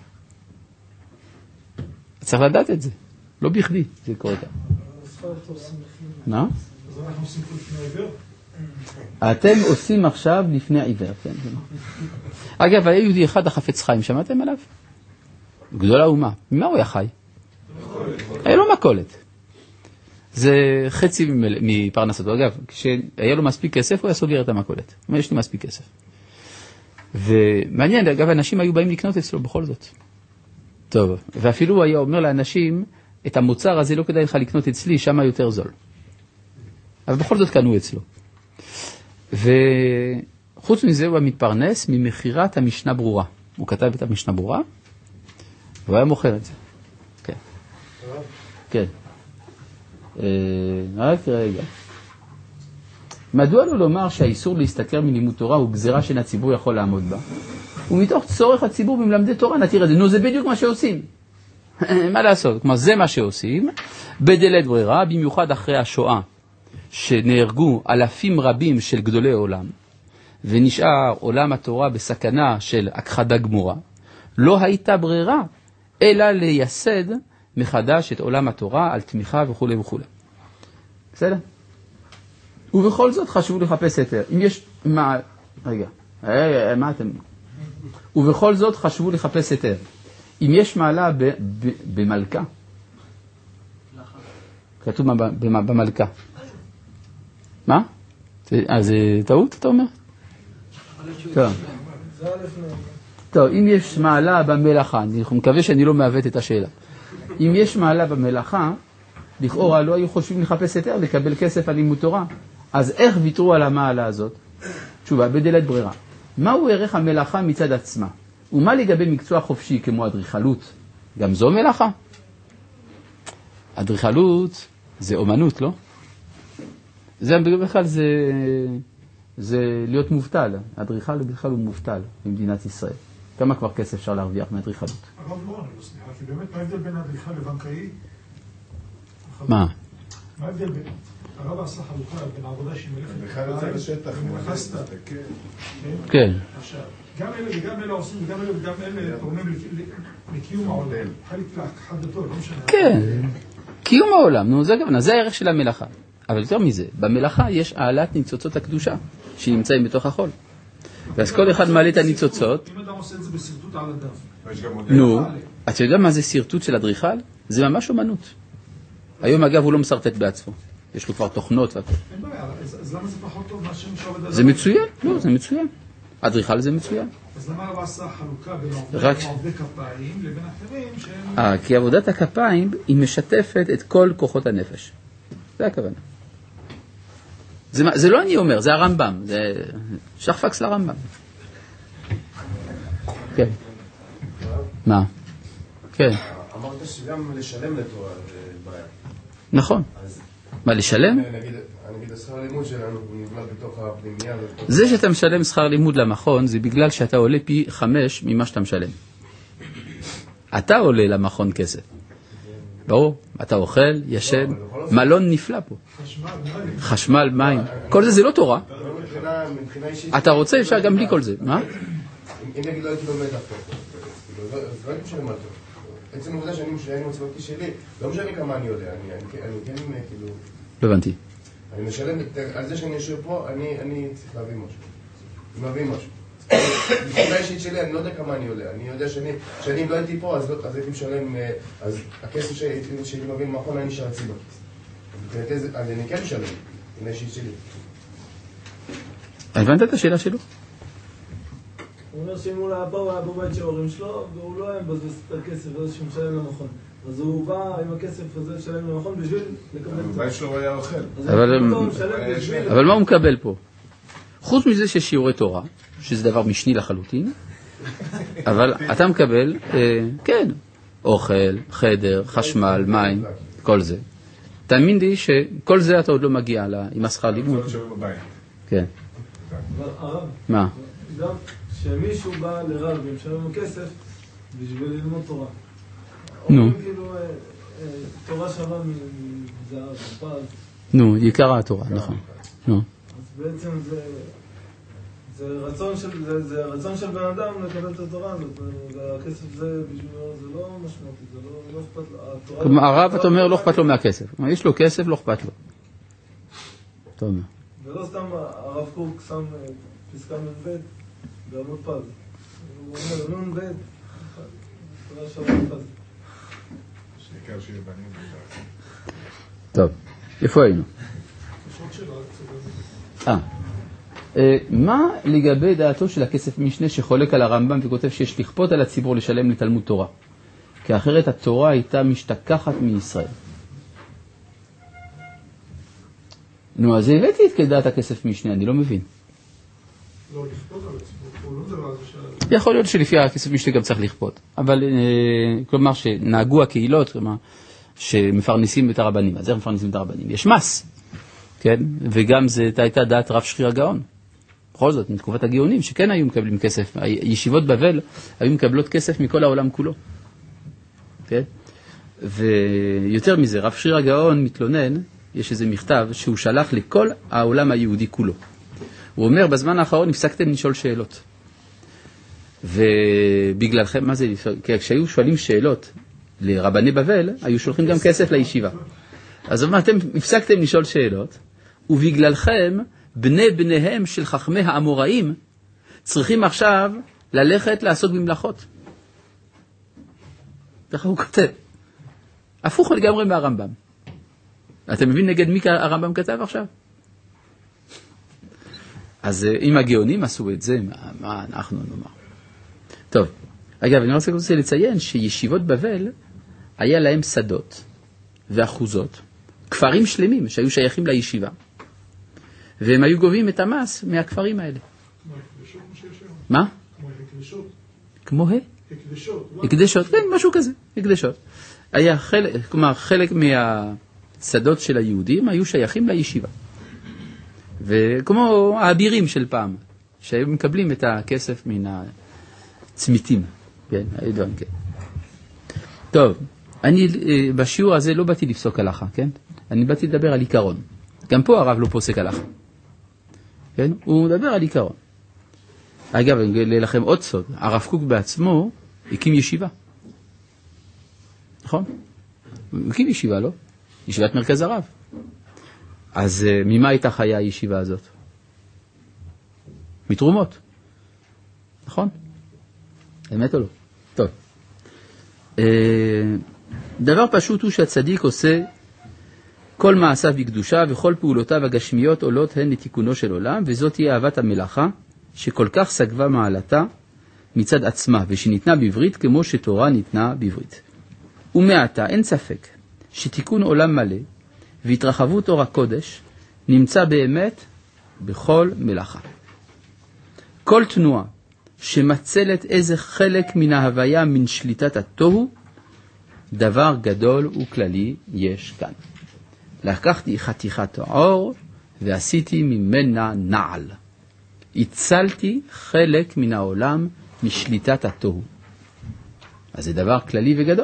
צריך לדעת את זה. לא בכדי, זה קורה כאן. מה?
אז אנחנו עושים פה לפני עיוור?
אתם עושים עכשיו לפני עיוור, כן. אגב, היה יהודי אחד החפץ חיים, שמעתם עליו? גדול האומה. ממה הוא היה חי? היה לו מכולת. זה חצי מפרנסתו. אגב, כשהיה לו מספיק כסף, הוא היה סוגר את המכולת. הוא אומר, יש לי מספיק כסף. ומעניין, אגב, אנשים היו באים לקנות אצלו בכל זאת. טוב, ואפילו הוא היה אומר לאנשים, את המוצר הזה לא כדאי לך לקנות אצלי, שם יותר זול. אבל בכל זאת קנו אצלו. וחוץ מזה הוא מתפרנס ממחירת המשנה ברורה. הוא כתב את המשנה ברורה, והוא היה מוכר את זה. כן. כן. רק רגע. מדוע לו לומר שהאיסור להסתכר מלימוד תורה הוא גזירה שאין הציבור יכול לעמוד בה? ומתוך צורך הציבור במלמדי תורה נתיר את זה. נו, זה בדיוק מה שעושים. מה לעשות? כלומר, זה מה שעושים. בדלת ברירה, במיוחד אחרי השואה, שנהרגו אלפים רבים של גדולי עולם, ונשאר עולם התורה בסכנה של הכחדה גמורה, לא הייתה ברירה, אלא לייסד מחדש את עולם התורה על תמיכה וכו' וכו'. בסדר? ובכל זאת חשבו לחפש היתר. אם יש... רגע, מה אתם... ובכל זאת חשבו לחפש היתר. אם יש מעלה במלכה, כתוב במלכה. מה? זה טעות, אתה אומר? טוב. טוב, אם יש מעלה במלאכה, אני מקווה שאני לא מעוות את השאלה. אם יש מעלה במלאכה, לכאורה לא היו חושבים לחפש היתר, לקבל כסף על לימוד תורה. אז איך ויתרו על המעלה הזאת? תשובה, בדלת ברירה. מהו ערך המלאכה מצד עצמה? ומה לגבי מקצוע חופשי כמו אדריכלות? גם זו מלאכה? אדריכלות זה אומנות, לא? זה בכלל זה להיות מובטל. אדריכל בכלל הוא מובטל במדינת ישראל. כמה כבר כסף אפשר להרוויח מאדריכלות?
הרב לא, אני לא סליחה, כי באמת מה ההבדל בין אדריכל לבנקאי?
מה?
מה ההבדל בין... הרב עשה חלוקה בין העבודה שהיא
בכלל יוצא לשטח,
ומלאכה סתם.
כן.
עכשיו, גם אלה וגם אלה עושים, וגם אלה וגם אלה תורמים לקיום העולם. חלק להכחדתו, לא משנה.
כן, קיום העולם, נו, זה הכוונה, זה הערך של המלאכה. אבל יותר מזה, במלאכה יש העלת ניצוצות הקדושה, שנמצאים בתוך החול. ואז כל אחד מעלה את הניצוצות.
אם אדם עושה את זה בסרטוט על הדף.
נו, אתה יודע מה זה סרטוט של אדריכל? זה ממש אומנות. היום אגב הוא לא מסרטט בעצמו. יש לו כבר תוכנות והכל.
אין בעיה, אז למה זה פחות טוב מאשר שעובד על הדף?
זה מצוין, לא, זה מצוין. אדריכל זה מצוין.
אז למה הרב עשה חלוקה בין עובדי כפיים לבין אחרים שהם...
כי עבודת הכפיים היא משתפת את כל כוחות הנפש. זה הכוונה. זה לא אני אומר, זה הרמב"ם. זה שחפקס לרמב"ם. כן. מה? כן.
אמרת שגם לשלם לתורה זה בעיה.
נכון. מה, לשלם?
נגיד השכר לימוד שלנו הוא נבלע בתוך הפנימיה.
זה שאתה משלם שכר לימוד למכון זה בגלל שאתה עולה פי 5 ממה שאתה משלם. אתה עולה למכון כסף. ברור, אתה אוכל, ישן, מלון נפלא פה. חשמל, מים. כל זה לא תורה. אתה רוצה, אפשר גם בלי כל זה. מה?
אם נגיד לא הייתי לומד אף לא הייתי משלם על טוב. עצם העובדה שאני מצוותי שלי, לא משנה כמה אני יודע, אני כן כאילו...
לא הבנתי.
אני משלם על זה שאני יושב פה, אני צריך להביא משהו. אני מביא משהו. מבחינה אישית שלי, אני לא יודע כמה אני עולה. אני יודע שאני אם לא הייתי פה, אז הייתי משלם, אז הכסף שלי מביא למכון, אני שרצי בכיס. אז אני כן משלם, מבחינה אישית שלי.
הבנת את השאלה שלו?
הוא אומר שאם הוא היה בבית של ההורים שלו, והוא לא היה מבזבז את הכסף הזה שהוא משלם למכון. אז הוא בא עם הכסף הזה לשלם למכון בשביל לקבל את זה.
בבית שלו היה אוכל.
אבל מה הוא מקבל פה? חוץ מזה שיש שיעורי תורה, שזה דבר משני לחלוטין, אבל אתה מקבל, כן, אוכל, חדר, חשמל, מים, כל זה. תאמין לי שכל זה אתה עוד לא מגיע עם השכר לימוד. כן.
אבל הרב,
מה?
גם שמישהו בא לרב ומשלם לו כסף בשביל ללמוד תורה.
נו.
אומרים כאילו, תורה שווה מזהב, מפז.
נו, יקרה התורה, נכון. נו.
אז בעצם זה רצון של בן אדם לקבל את התורה, והכסף זה בשבילו, זה לא משמעותי, זה לא אכפת לו.
כלומר, הרב, אתה אומר, לא אכפת לו מהכסף. יש לו כסף, לא אכפת לו. אתה אומר.
ולא סתם הרב קוק שם פסקה מ"ב בעמוד פז. הוא אומר, נון ב' תורה שווה פז.
שעיקר שיהיה בנים.
טוב, איפה היינו? מה לגבי דעתו של הכסף משנה שחולק על הרמב"ם וכותב שיש לכפות על הציבור לשלם לתלמוד תורה, כי אחרת התורה הייתה משתכחת מישראל? נו, אז הבאתי את כדעת הכסף משנה, אני לא מבין.
לא, לכפות על הציבור, הוא לא מדבר על זה של...
יכול להיות שלפי הכסף משנה גם צריך לכפות, אבל כלומר שנהגו הקהילות, כלומר שמפרנסים את הרבנים, אז איך מפרנסים את הרבנים? יש מס, כן? וגם זו הייתה דעת רב שריר הגאון. בכל זאת, מתקופת הגאונים, שכן היו מקבלים כסף, ישיבות בבל היו מקבלות כסף מכל העולם כולו. כן? ויותר מזה, רב שריר הגאון מתלונן, יש איזה מכתב שהוא שלח לכל העולם היהודי כולו. הוא אומר, בזמן האחרון הפסקתם לשאול שאלות. ובגללכם, מה זה? כי כשהיו שואלים שאלות לרבני בבל, היו שולחים גם כסף לישיבה. אז אתם הפסקתם לשאול שאלות, ובגללכם, בניהם של חכמי האמוראים, צריכים עכשיו ללכת לעשות במלאכות. ככה הוא כותב. הפוך לגמרי מהרמב"ם. אתה מבין נגד מי הרמב"ם כתב עכשיו? אז אם הגאונים עשו את זה, מה אנחנו נאמר? טוב, אגב, אני רוצה לציין שישיבות בבל היה להם שדות ואחוזות, כפרים שלמים שהיו שייכים לישיבה, והם היו גובים את המס מהכפרים האלה.
כמו הקדשות, כמו שיש היום.
מה?
כמו הקדשות.
כמו
הקדשות.
הקדשות, כן, משהו כזה, הקדשות. היה חלק, כלומר, חלק מהשדות של היהודים היו שייכים לישיבה. וכמו האבירים של פעם, שהיו מקבלים את הכסף מן הצמיתים. כן, היו כן. טוב, אני בשיעור הזה לא באתי לפסוק הלכה, כן? אני באתי לדבר על עיקרון. גם פה הרב לא פוסק הלכה. כן? הוא מדבר על עיקרון. אגב, אני אגלה לכם עוד סוד. הרב קוק בעצמו הקים ישיבה. נכון? הוא הקים ישיבה, לא? ישיבת מרכז הרב. אז ממה הייתה חיה הישיבה הזאת? מתרומות. נכון? אמת או לא? טוב. דבר פשוט הוא שהצדיק עושה כל מעשיו בקדושה וכל פעולותיו הגשמיות עולות הן לתיקונו של עולם, וזאת היא אהבת המלאכה שכל כך סגבה מעלתה מצד עצמה ושניתנה בברית כמו שתורה ניתנה בברית. ומעתה אין ספק שתיקון עולם מלא והתרחבות אור הקודש נמצא באמת בכל מלאכה. כל תנועה שמצלת איזה חלק מן ההוויה מן שליטת התוהו, דבר גדול וכללי יש כאן. לקחתי חתיכת עור ועשיתי ממנה נעל. הצלתי חלק מן העולם משליטת התוהו. אז זה דבר כללי וגדול.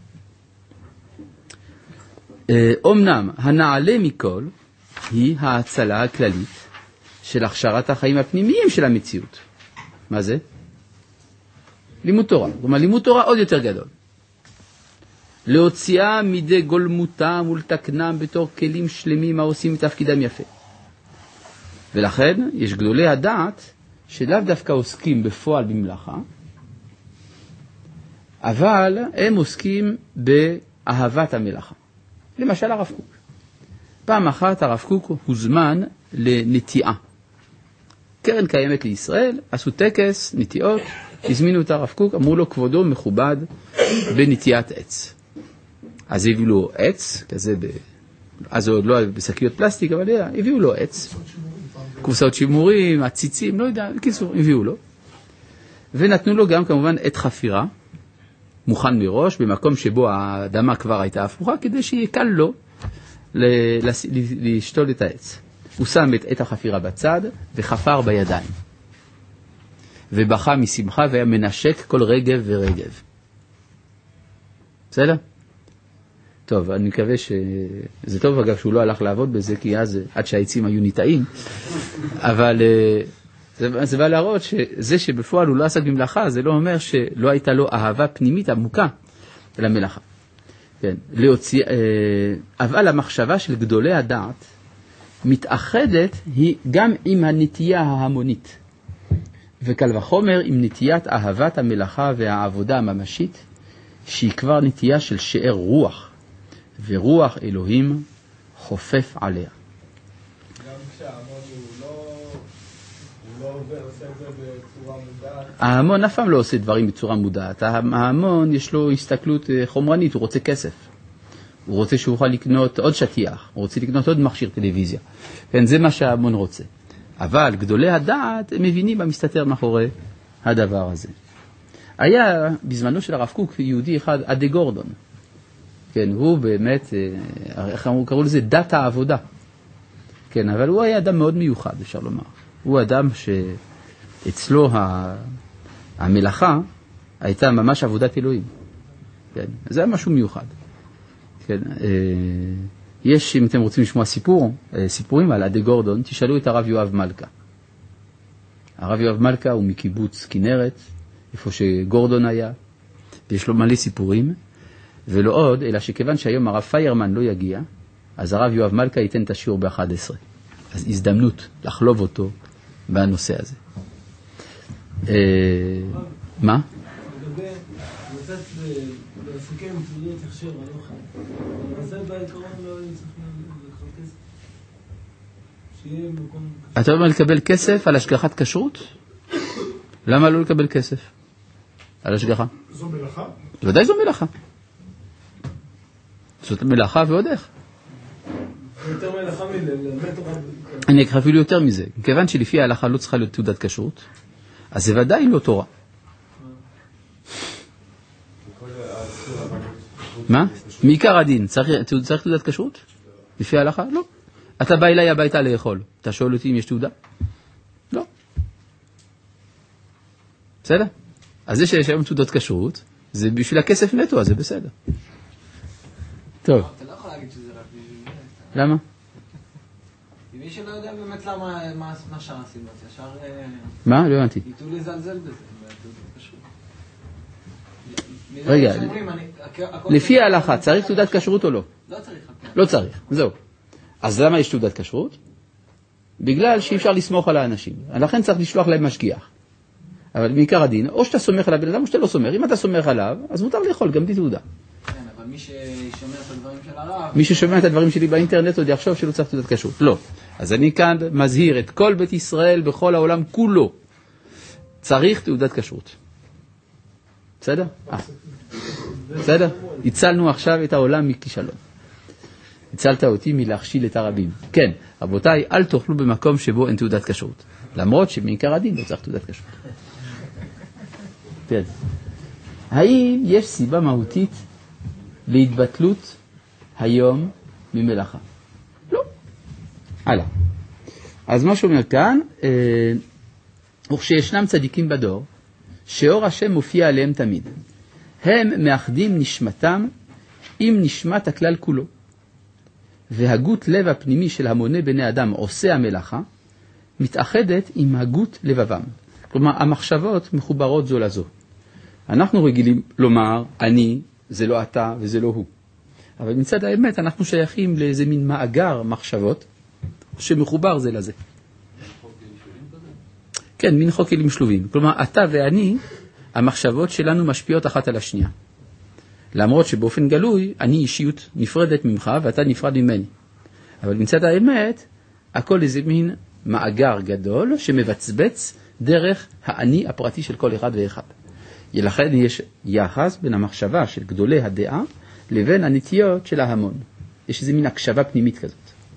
אמנם הנעלה מכל היא ההצלה הכללית של הכשרת החיים הפנימיים של המציאות. מה זה? לימוד תורה. כלומר, לימוד תורה עוד יותר גדול. להוציאה מידי גולמותם ולתקנם בתור כלים שלמים העושים את תפקידם יפה. ולכן יש גדולי הדעת שלאו דווקא עוסקים בפועל במלאכה, אבל הם עוסקים באהבת המלאכה. למשל הרב קוק. פעם אחת הרב קוק הוזמן לנטיעה. קרן קיימת לישראל, עשו טקס, נטיעות, הזמינו את הרב קוק, אמרו לו כבודו מכובד בנטיעת עץ. אז הביאו לו עץ, כזה אז עוד לא בשקיות פלסטיק, אבל הביאו לו עץ. קופסאות שימורים, עציצים, לא יודע, בקיצור, הביאו לו. ונתנו לו גם כמובן עת חפירה, מוכן מראש, במקום שבו האדמה כבר הייתה הפוכה, כדי שיהיה קל לו לשתול את העץ. הוא שם את עת החפירה בצד וחפר בידיים. ובכה משמחה והיה מנשק כל רגב ורגב. בסדר? טוב, אני מקווה זה טוב אגב שהוא לא הלך לעבוד בזה, כי אז עד שהעצים היו ניטעים. אבל זה בא להראות שזה שבפועל הוא לא עסק במלאכה, זה לא אומר שלא הייתה לו אהבה פנימית עמוקה למלאכה. כן, אבל המחשבה של גדולי הדעת מתאחדת היא גם עם הנטייה ההמונית. וקל וחומר עם נטיית אהבת המלאכה והעבודה הממשית, שהיא כבר נטייה של שאר רוח, ורוח אלוהים חופף עליה.
גם כשההמון הוא לא עושה את זה בצורה מודעת.
ההמון אף פעם לא עושה דברים בצורה מודעת. ההמון יש לו הסתכלות חומרנית, הוא רוצה כסף. הוא רוצה שהוא יוכל לקנות עוד שטיח, הוא רוצה לקנות עוד מכשיר טלוויזיה. כן, זה מה שההמון רוצה. אבל גדולי הדעת הם מבינים במסתתר מאחורי הדבר הזה. היה בזמנו של הרב קוק יהודי אחד, אדי גורדון. כן, הוא באמת, איך קראו לזה? דת העבודה. כן, אבל הוא היה אדם מאוד מיוחד, אפשר לומר. הוא אדם שאצלו המלאכה הייתה ממש עבודת אלוהים. כן, זה היה משהו מיוחד. כן, יש, אם אתם רוצים לשמוע סיפורים על אדי גורדון, תשאלו את הרב יואב מלכה. הרב יואב מלכה הוא מקיבוץ כנרת, איפה שגורדון היה, ויש לו מלא סיפורים, ולא עוד, אלא שכיוון שהיום הרב פיירמן לא יגיע, אז הרב יואב מלכה ייתן את השיעור ב-11. אז הזדמנות לחלוב אותו בנושא הזה. מה?
לגבי, לתת לסכם תעודות הכשר על אוכל. אז זה בעיקרון לא צריך לקחת כסף. שיהיה מקום...
אתה אומר לקבל כסף על השגחת כשרות? למה לא לקבל כסף על השגחה?
זו מלאכה?
ודאי זו מלאכה. זאת מלאכה ועוד איך.
יותר מלאכה מלמד תורה.
אני אקרא אפילו יותר מזה. כיוון שלפי ההלכה לא צריכה להיות תעודת כשרות, אז זה ודאי לא תורה. מה? מעיקר הדין, צריך תעודת כשרות? לפי ההלכה? לא. אתה בא אליי הביתה לאכול. אתה שואל אותי אם יש תעודה? לא. בסדר? אז זה שיש היום תעודות כשרות, זה בשביל הכסף נטו, אז זה בסדר. טוב.
אתה לא יכול להגיד שזה רק בשביל
למה?
מי שלא יודע באמת למה, מה שער הסיבות, ישר...
מה? לא הבנתי.
ייתו לזלזל בזה.
רגע, לפי ההלכה, צריך תעודת כשרות או לא?
לא צריך.
לא צריך, זהו. אז למה יש תעודת כשרות? בגלל שאי אפשר לסמוך על האנשים. לכן צריך לשלוח להם משגיח. אבל בעיקר הדין, או שאתה סומך על הבן אדם או שאתה לא סומך. אם אתה סומך עליו, אז מותר לאכול גם בלי תעודה.
כן, אבל מי ששומע את הדברים של הרב...
מי ששומע את הדברים שלי באינטרנט עוד יחשוב שלא צריך תעודת כשרות. לא. אז אני כאן מזהיר את כל בית ישראל בכל העולם כולו. צריך תעודת כשרות. בסדר? בסדר? הצלנו עכשיו את העולם מכישלון. הצלת אותי מלהכשיל את הרבים. כן, רבותיי, אל תאכלו במקום שבו אין תעודת כשרות. למרות שמעיקר הדין לא צריך תעודת כשרות. כן. האם יש סיבה מהותית להתבטלות היום ממלאכה? לא. הלאה. אז מה שאומר כאן, וכשישנם צדיקים בדור, שאור השם מופיע עליהם תמיד. הם מאחדים נשמתם עם נשמת הכלל כולו. והגות לב הפנימי של המונה בני אדם עושה המלאכה, מתאחדת עם הגות לבבם. כלומר, המחשבות מחוברות זו לזו. אנחנו רגילים לומר, אני, זה לא אתה וזה לא הוא. אבל מצד האמת אנחנו שייכים לאיזה מין מאגר מחשבות שמחובר זה לזה. כן, מין חוק כלים שלובים. כלומר, אתה ואני, המחשבות שלנו משפיעות אחת על השנייה. למרות שבאופן גלוי, אני אישיות נפרדת ממך ואתה נפרד ממני. אבל מצד האמת, הכל איזה מין מאגר גדול שמבצבץ דרך האני הפרטי של כל אחד ואחד. לכן יש יחס בין המחשבה של גדולי הדעה לבין הנטיות של ההמון. יש איזה מין הקשבה פנימית כזאת.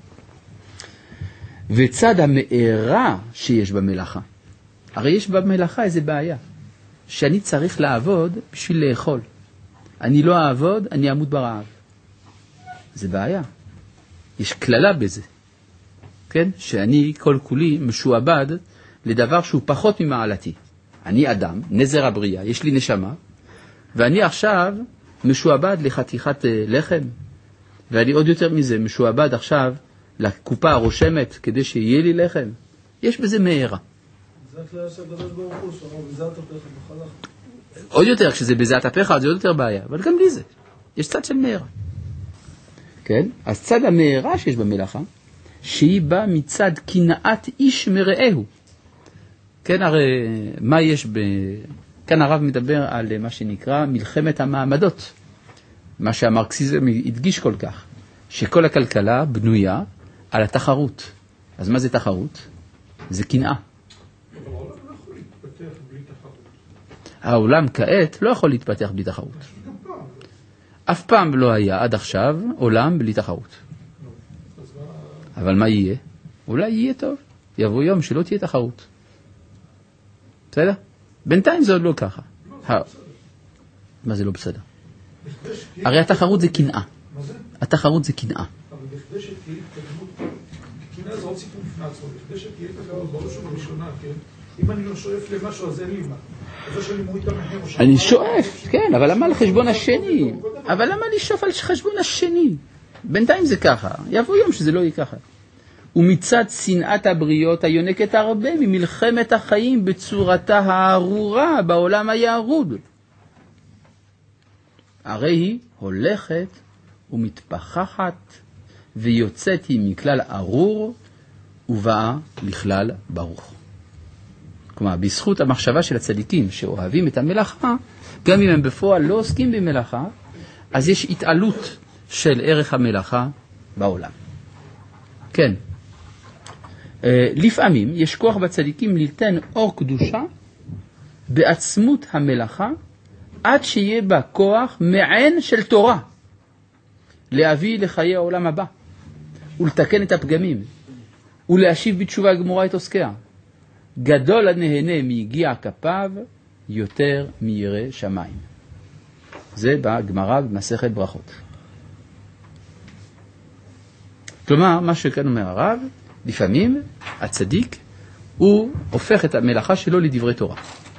וצד המארה שיש במלאכה. הרי יש במלאכה איזה בעיה. שאני צריך לעבוד בשביל לאכול. אני לא אעבוד, אני אמות ברעב. זה בעיה. יש כללה בזה. כן? שאני כל כולי משועבד לדבר שהוא פחות ממעלתי. אני אדם, נזר הבריאה, יש לי נשמה, ואני עכשיו משועבד לחתיכת לחם, ואני עוד יותר מזה, משועבד עכשיו לקופה הרושמת כדי שיהיה לי לחם. יש בזה מהרה.
זה הכלל של הקדוש ברוך הוא, שאומר, בזעת אפיך בחלך.
עוד יותר, כשזה בזעת אפיך, זה עוד יותר בעיה, אבל גם בלי זה. יש צד של מהרה. כן? אז צד המהרה שיש במלאכה, שהיא באה מצד קנאת איש מרעהו. כן, הרי מה יש כאן הרב מדבר על מה שנקרא מלחמת המעמדות. מה שהמרקסיזם הדגיש כל כך, שכל הכלכלה בנויה על התחרות. אז מה זה תחרות? זה קנאה.
אבל העולם לא יכול להתפתח בלי תחרות.
העולם כעת לא יכול להתפתח בלי תחרות. אף פעם לא היה עד עכשיו עולם בלי תחרות. אבל מה יהיה? אולי יהיה טוב. יבוא יום שלא תהיה תחרות. בסדר? בינתיים זה עוד לא ככה. מה זה לא בסדר? הרי התחרות זה קנאה.
מה זה?
התחרות זה קנאה.
אבל בכדי שתהיה התקדמות, קנאה זה עוד סיפור בפני עצמו, בכדי שתהיה התקדמות בראש ובראשונה, כן? אם אני לא שואף למשהו, אז אין לי מה. אז או שאני מוריד את המחיר, או שאני...
אני שואף, כן, אבל למה על חשבון השני? אבל למה לשאוף על חשבון השני? בינתיים זה ככה, יבוא יום שזה לא יהיה ככה. ומצד שנאת הבריות היונקת הרבה ממלחמת החיים בצורתה הארורה בעולם היערוד. הרי היא הולכת ומתפחחת ויוצאת היא מכלל ארור ובאה לכלל ברוך. כלומר, בזכות המחשבה של הצדיקים שאוהבים את המלאכה, גם אם הם בפועל לא עוסקים במלאכה, אז יש התעלות של ערך המלאכה בעולם. כן. לפעמים יש כוח בצדיקים ליתן אור קדושה בעצמות המלאכה עד שיהיה בה כוח מעין של תורה להביא לחיי העולם הבא ולתקן את הפגמים ולהשיב בתשובה גמורה את עוסקיה. גדול הנהנה מיגיע כפיו יותר מירא שמיים. זה בגמרא במסכת ברכות. כלומר, מה שכאן אומר הרב, לפעמים הצדיק הוא הופך את המלאכה שלו לדברי תורה.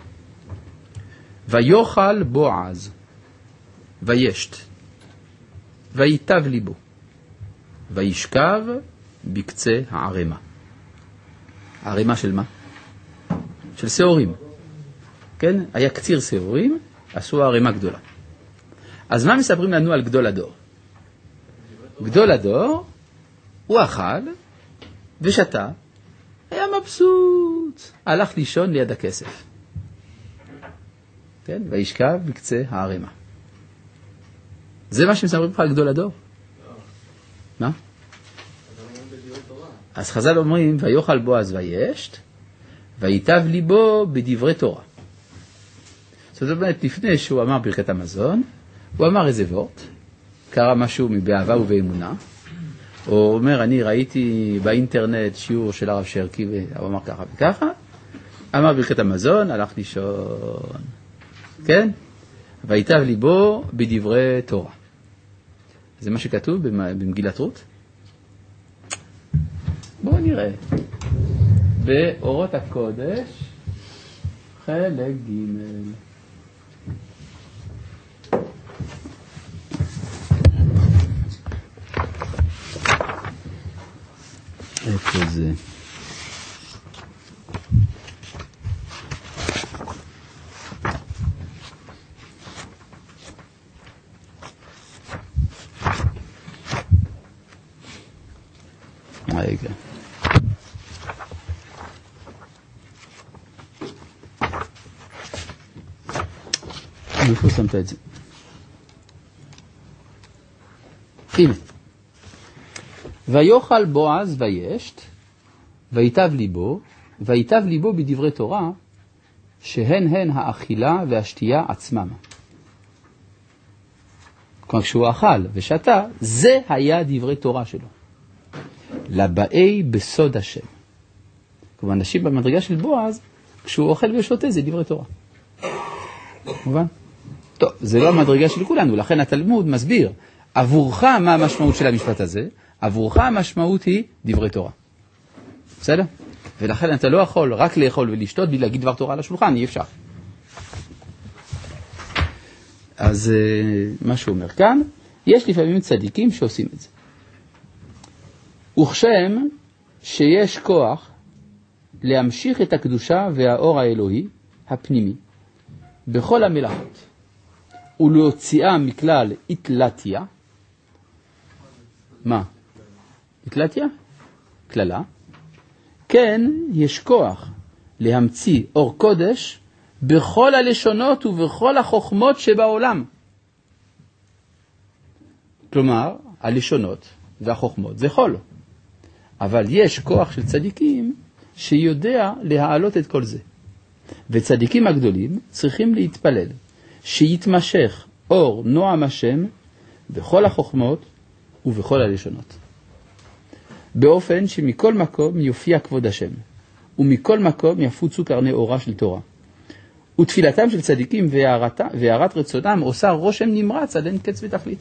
ויוכל בועז וישת ויטב ליבו וישכב בקצה הערימה. הערימה של מה? של שעורים. כן? היה קציר שעורים, עשו הערימה גדולה. אז מה מספרים לנו על גדול הדור? גדול הדור, הוא אכל ושתה, היה מבסוט, הלך לישון ליד הכסף. כן? וישכב בקצה הערימה. זה מה שמספרים לך על גדול הדור? מה? אז חז"ל אומרים, ויאכל בועז וישת, ויטב ליבו בדברי תורה. זאת אומרת, לפני שהוא אמר ברכת המזון, הוא אמר איזה וורט, קרא משהו מבאהבה ובאמונה, הוא אומר, אני ראיתי באינטרנט שיעור של הרב שרקי, והוא אמר ככה וככה, אמר ברכת המזון, הלך לישון. כן? ויטב ליבו בדברי תורה. זה מה שכתוב במגילת רות? בואו נראה. באורות הקודש, חלק ג'. איפה זה? רגע. איפה שמת את זה? הנה. ויאכל בועז וישת, ויטב ליבו בדברי תורה, שהן האכילה והשתייה עצמם. כלומר, כשהוא אכל ושתה, זה היה דברי תורה שלו. לבאי בסוד השם. כלומר, אנשים במדרגה של בועז, כשהוא אוכל ושותה, זה דברי תורה. מובן? טוב, זה לא המדרגה של כולנו, לכן התלמוד מסביר, עבורך מה המשמעות של המשפט הזה? עבורך המשמעות היא דברי תורה. בסדר? ולכן אתה לא יכול רק לאכול ולשתות בלי להגיד דבר תורה על השולחן, אי אפשר. אז מה שהוא אומר כאן, יש לפעמים צדיקים שעושים את זה. וכשם שיש כוח להמשיך את הקדושה והאור האלוהי, הפנימי, בכל המלאכות, ולהוציאה מכלל התלתיה. מה? התלתיה? כללה. כן, יש כוח להמציא אור קודש בכל הלשונות ובכל החוכמות שבעולם. כלומר, הלשונות והחוכמות זה חול. אבל יש כוח של צדיקים שיודע להעלות את כל זה. וצדיקים הגדולים צריכים להתפלל שיתמשך אור נועם השם בכל החוכמות ובכל הלשונות. באופן שמכל מקום יופיע כבוד השם, ומכל מקום יפוצו קרני אורה של תורה. ותפילתם של צדיקים והערת רצונם עושה רושם נמרץ עד אין קץ ותכלית.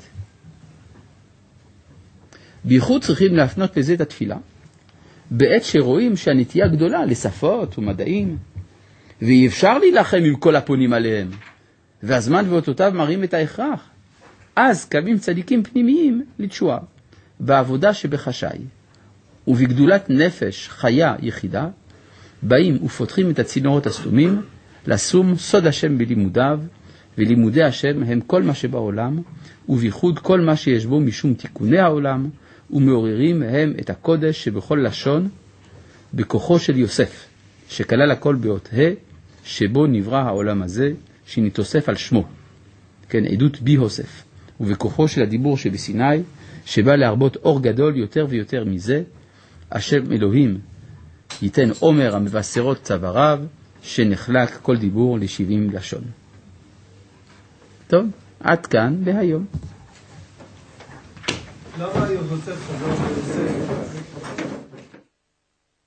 בייחוד צריכים להפנות לזה את התפילה, בעת שרואים שהנטייה גדולה לשפות ומדעים, ואי אפשר להילחם עם כל הפונים עליהם, והזמן ואותותיו מראים את ההכרח. אז קמים צדיקים פנימיים לתשועה, בעבודה שבחשאי, ובגדולת נפש חיה יחידה, באים ופותחים את הצינורות הסתומים, לשום סוד השם בלימודיו, ולימודי השם הם כל מה שבעולם, ובייחוד כל מה שיש בו משום תיקוני העולם, ומעוררים הם את הקודש שבכל לשון, בכוחו של יוסף, שכלל הכל באות שבו נברא העולם הזה, שנתוסף על שמו, כן, עדות בי הוסף, ובכוחו של הדיבור שבסיני, שבא להרבות אור גדול יותר ויותר מזה, השם אלוהים ייתן עומר המבשרות צוואריו, שנחלק כל דיבור ל70 לשון. טוב, עד כאן להיום.
למה יוסף חזר ליוסף?